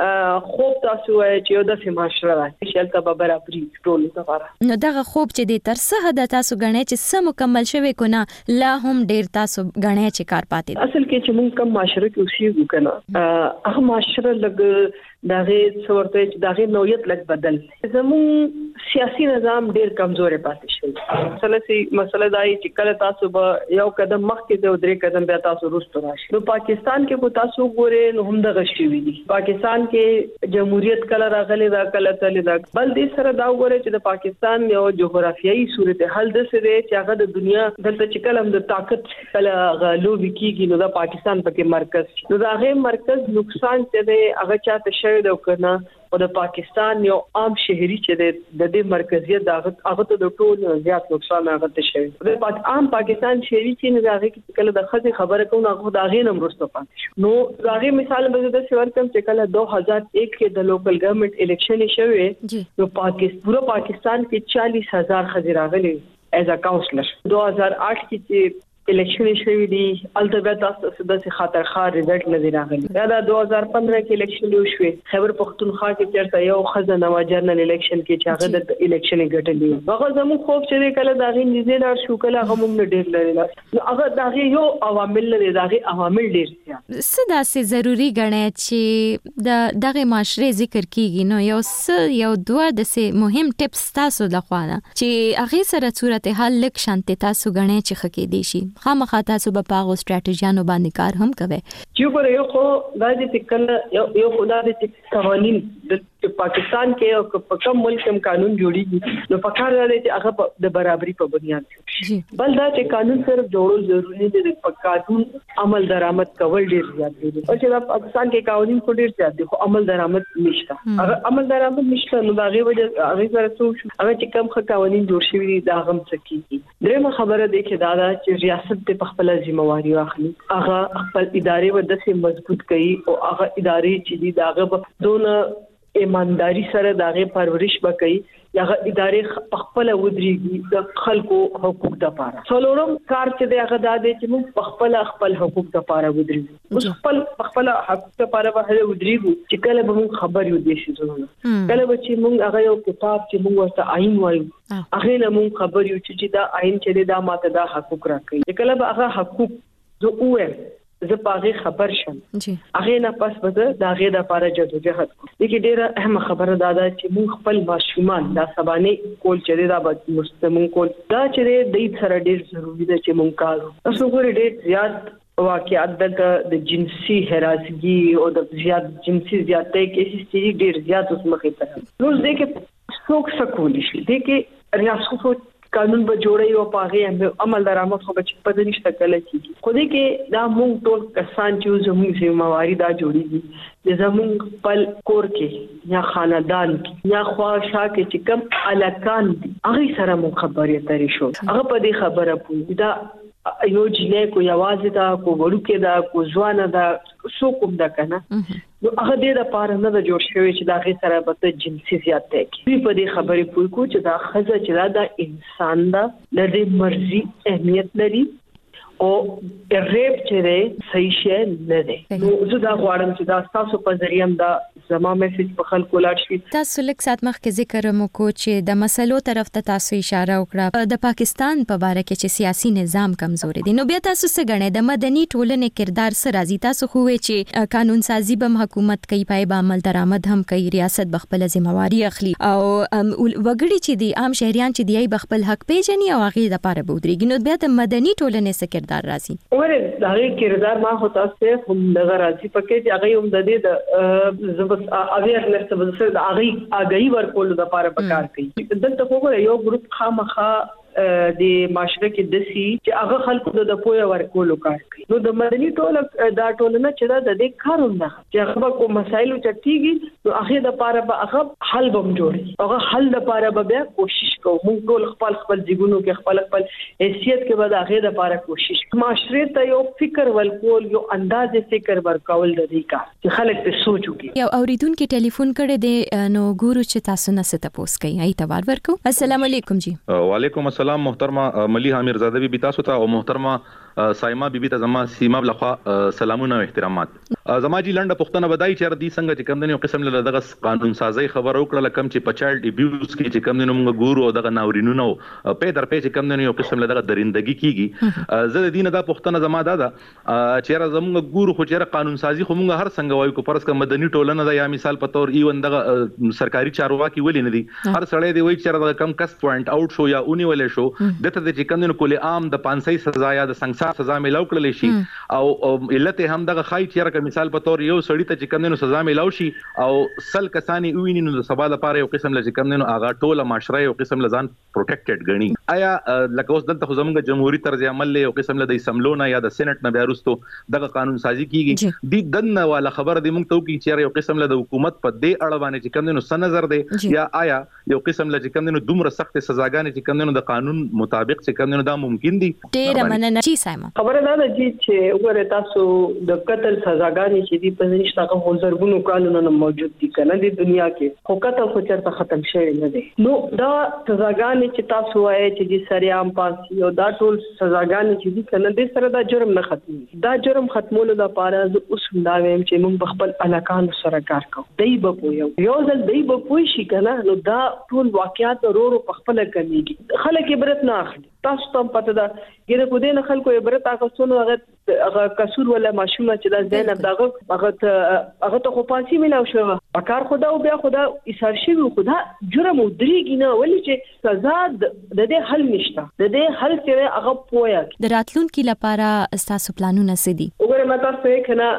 خوب تاسو چې یو د معاشره راځي چې البته به برابرۍ ټول لپاره نو دغه خوب چې د تر څه حد تاسو غنئ چې سم مکمل شوی کو نه لا هم ډیر تاسو غنئ چې کار پاتې اصل کې چې موږ کم معاشره کې اوسېږو کنه هغه معاشره لګ دغه څورته چې دغه نوعیت لګ بدل زمو سیاسي نظام ډیر کمزور پاتې شي مسله دا چې کله تاسو به یو قدم مخکې د درې قدم بیا تاسو وروسته راشي نو پاکستان کې کو تاسو ګورې نو هم دغه شی وی دي پاکستان کې جمهوریت کله راغلی دا کله تل دا بل دې سره دا وګورئ چې د پاکستان یو جغرافیایي صورتحال د څه دی چې هغه د دنیا دلته چې کله د طاقت کله غلو وکیږي نو د پاکستان پکې مرکز نو دا غي مرکز نقصان چې دی هغه چاته شوی دی کنه او د پاکستان یو عام شهري چې د دې مرکزیت هغه ته د ټول زیات نقصان هغه ته شوی د عام پاکستان شهري چې نه هغه کله د خځې خبره کوي هغه د هغه نم رسته پاتې نو هغه مثال به د څورکم چې کله 2001 کې د لوکل ګورنمنت الیکشن شوی نو پورا پاکستان کې 40000 خځې راغلي ایز ا کاونسلر 2008 کې چې الیکشن شوی دی البته تاسو د خاطرخواه ریزلټ نه دی راغلی دا 2015 کې الیکشن شوی خیبر پختونخوا کې چرته یو خزه نو جنرال الیکشن کې چې هغه د الیکشن ګټلې هغه زمو خوب چې کله دا غي نږدې شو کله هغه موږ ډیر لري هغه دا یو عوامل لري دا عوامل ډیر څه داسې ضروری ګڼي چې دغه معاشره ذکر کیږي نو یو دوه داسې مهم ټیپس تاسو د خوانه چې هغه سره صورتحال لک شانته تاسو ګڼي چې خکې دي شي خامخا تاسو په پاغو استراتیژیانو باندې کار هم کوي چې ګوره یو خو د دې کله یو خدای دې قوانين د پاکستان کې او په کوم ملک کې قانون جوړیږي نو په کار دی چې هغه د برابرۍ په بنیاد شي بل دا چې قانون صرف جوړول ضروری دی په قانون عمل درآمد کول ډیر زیات دي او چې د پاکستان کې قوانين خو ډیر زیات دي خو عمل درآمد نشته هغه عمل درآمد نشته نو دا غي وجه هغه سره څه هغه چې کم ښه قوانين جوړ شوي دي دا هم څه کیږي درېمه خبره ده چې دا چې ریاست په خپل ذمہواری واخلي هغه خپل ادارې ودسه مضبوط کړي او هغه ادارې چې دي داغه دونه ایمانداری سره داغه پرورش وکړي هغه ادارې خپل ودرېږي د خلکو حقوق د پاره څلورم کار چې هغه د دې چې موږ خپل حقوق د پاره ودرېږو موږ خپل حقوق د پاره به ودرېږو چې کله به موږ خبر یو دي شي زونه کله به چې موږ هغه یو کتاب چې موږ ورته عین وایو هغه نه موږ خبر یو چې دا عین چې دا ماته دا حقوق راکړي کله به هغه حقوق زه وایم زه پاغه خبر شم جی هغه نه پس به دا غي د لپاره جدوجہد کوم دغه ډیره اهمه خبره ده چې موږ خپل ماشومان دا سبانه کول چې دا به مستمون کول دا چې د سره ډیر ضروری ده چې موږ کارو تاسو ګورئ ډیر زیات واقعات د جنسي هراسګي او د زیات جنسي زیاتۍ کې چې ډیر زیات اوس مخې ته نو ځکه څوک سکول شي دغه ریاست قانون به جوړي او پاغه عمل درآمد خو به پد نشته کله کیږي خو دې کې دا موږ ټول کسان چې زموږ ذمہواری دا جوړيږي د زموږ خپل کور کې یا خاندان کې یا خواښا کې چې کم الکان دي هغه سره مو خبرې اترې شو هغه په دې خبره پوي دا یو جنې کو یوازې دا کو ورو کې دا کو ځوان دا سو کوم دا کنه نو هغه دې د پاره نه د جوړ شوی چې دا غي سره به جنسي زیاتې کی په دې خبرې پوي کو چې دا خزه چې دا انسان دا د مرزي اهمیت لري او ریپ چې دی صحیح شی نه دی نو زه دا غواړم چې دا تاسو په ذریعہ دا زما میسج په خلکو لاړ شي تاسو لکه سات مخکې ذکر مو کو چې د مسلو طرف ته تاسو اشاره وکړه د پاکستان په اړه کې چې سیاسي نظام کمزوري دی نو بیا تاسو څه غنئ د مدني ټولنې کردار سره راځي تاسو خو چې قانون سازي به حکومت کوي پای به عمل درآمد هم کوي ریاست بخپل ذمہواری اخلي او وګړي چې دی عام شهريان چې دی بخپل حق پیژني او هغه د لپاره بودريږي نو بیا د مدني ټولنې څخه کردار راځي اوره دا کردار ما هو تاسو هم دغه راځي پکې چې هغه هم د دې د زبس اویرنس ته د هغه اگئی ورکول د لپاره پکار کوي دلته وګوره یو ګروپ خامخا د معاشره کې دسي چې هغه خلکو د پوهه ورکولو کار کوي نو د مدني ټولنه دا ټولنه چې دا د کارونه چې هغه کو مسایل چټيږي نو هغه د لپاره به هغه حل بم جوړي هغه حل لپاره به بیا کوشش کوو موږ ټول خپل ځګونو کې خپل حیثیت کې به هغه د لپاره کوشش معاشره ته یو فکر ورکول یو انداز فکر ورکول د دې کار چې خلک په سوچ وکړي یو اوریدونکو ټلیفون کړي دی نو ګورو چې تاسو نه ست پوس کوي ایتوار ورکو السلام علیکم جی وعلیکم السلام محترمه ملي حامر زاده بي تاسو ته او محترمه سایما بیبي ته زما سیما بلخوا سلامونه او احترامات زما جی لنډه پښتنه بدای چې ردي څنګه چې کم دنه قسم له دغه قانون سازي خبر او کړل کم چې پچایلډ ابیوز کې چې کم دنه موږ ګورو دغه ناورینونو په در په چې کم دنه یو قسم له دغه درندګي کیږي زه د دینه دا پښتنه زما دا چې زموږ ګورو خو چې قانون سازي خو موږ هر څنګه وایو کو پرس ک مدني ټولنه دا یا مثال په تور ایون دغه سرکاري چارواکي ولې نه دي هر سړی دی وایي چې دغه کم کس پوینټ اوټ شو یا اونې ولې شو دته د چې کم دنه کول عام د 500 سزا یا د سنگسار سزا ملاو کړل شي او علت هم دغه خای چې رقم مثال په تور یو سړی ته چې کم دنو سزا ملاو شي او سل کسانی ویني نو د سبا لپاره یو قسم له کم دنو اغا ټوله معاشره یو قسم لزان پروټیکټډ غني آیا لکه اوس دلته زموږ جمهوریت طرز عمل له یو قسم له د سملونه یا د سېنات نه بیا وروسته دغه قانون سازي کیږي د دنه والا خبر د موږ ته کی چې یو قسم له حکومت په دې اړه باندې چې کم دنو سن نظر دی یا آیا یو قسم له کم دنو دومره سخت سزاګانې چې کم دنو د قانون مطابق چې کم دنو دا ممکن دي ډیر مننه جی سایما خبره ده چې وګوره تاسو د قتل سزاګانې چې دی په نشته هغه زرګونو کالونو نه موجود دي کنه د دنیا کې خو قتل خو چرته ختم شوی نه دی نو دا سزاګانې چې تاسو وایي چې د سریام پاس یو دا ټول سزاګانې چې دي کنه د سره دا جرم نه ختمي دا جرم ختمولو لپاره اوس دا ویم چې موږ خپل علاقانو سره کار کوو دای به پویو یو ځل دای به پوي شي کنه نو دا ټول واقعیات ورو په خپل کمیږي خلک عبرت نه اخلي تاسو ته پته ده ګره کو دې نه خلکو عبرت اخستون هغه کسور ولا ماشومه چې د زینب دغه هغه ته خو پاتې ملاو شو پکار خدا او بیا خدا ایثار شي خدا جرم ودرېږي نه ولې چې سزا د دې حل نشته د دې حل چې هغه پوهه د راتلونکو لپاره تاسو پلانونه سدي وګوره ماته څه کنه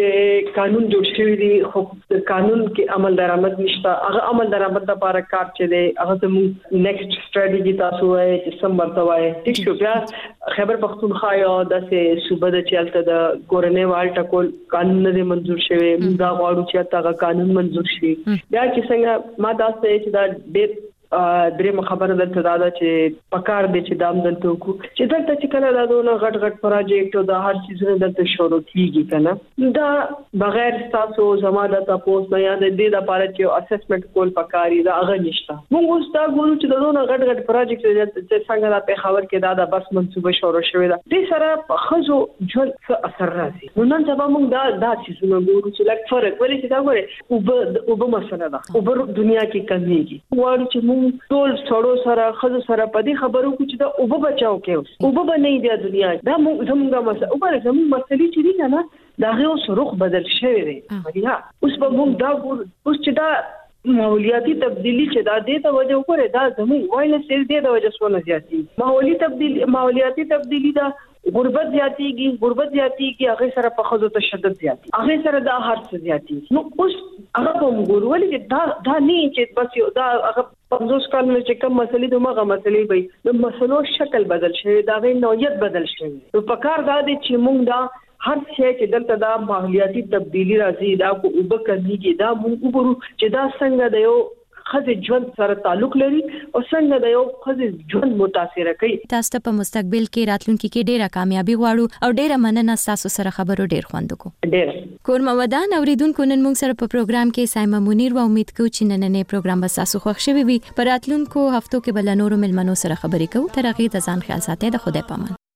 چې قانون جوړ شوی دی خو د قانون کې عمل درآمد نشته هغه عمل درآمد لپاره کار چې دی هغه زموږ نیکسټ سټریټجی تاسو وایي چې سم مرتبه ټیک شو بیا خیبر پختونخوا یو د صوبه د چلته د کورنۍ وال ټکول قانون نه منزور شوی دا غواړو چې تاغه قانون منزور شي بیا چې څنګه ما تاسو چې دا ډېر درې خبره دلته دا چې پکار دي چې دام دلته کو چې دلته چې کله دا دونه غټ پروجیکټ او دا هر چیز نه دلته شروع کیږي کنه دا بغیر تاسو زما د تاسو نه یاد دي د لپاره چې اسسمنت کول پکاري دا هغه نشته موږ اوس دا ګورو چې دا دونه غټ پروجیکټ چې څنګه دا په خبر کې دا بس منصوبه شروع شوې ده دې سره خزو ژوند اثر راځي نن سبا موږ دا چیزونه ګورو چې لکه فرق ولې چې دا ګوره او به مسله ده او په دنیا کې کمیږي وایي چې موږ ټول سړو سره خزو سره په دې خبرو کې چې دا اوبه بچاو کې اوبه باندې دی دنیا دا زموږه مسله او پر زموږ مسلې چې دي نه دا اوس رخ بدل شوی دی یا اوس په موږ دا اوس چې دا ماحولیاتي تبدیلی چې دا د ته وجه وکړي دا زموږ وایلنس دی د وجه سونه زیاتی ماحولیاتي تبدیلی دا غربت زیاتیږي هغه سره په خزو تشدد زیاتی هغه سره دا هر څه زیاتی نو اوس هغه کوم ګورولې چې دا نه چې بس یو دا هغه 50 کال نه چې کوم مسلې دغه مسلې وي د مسلو شکل بدل شوی دا غي نوعیت بدل شوی نو په کار دا دي چې موږ دا هر څه چې دلته دا ماحولیاتي تبدیلی راځي دا کو وبکرنيږي دا موږ وګورو چې دا څنګه د یو خزه ژوند سره تعلق لري او څنګه د یو خزه ژوند متاثر کوي. تاسو په مستقبل کې راتلونکي کې ډیره کامیابی غواړو او ډیره مننه تاسو سره خبرو ډیر خوند کو. ډیر کورمودان اوریدونکو نن موږ سره په پروګرام کې سایما منیر و امید کوم چې نننې پروګرام به تاسو خوښ شوي وي. پر راتلونکو هفتو کې بل نورو ملمنو سره خبرې کوو. تر هغه ته ځان خیال ساتئ. د خدای پامان.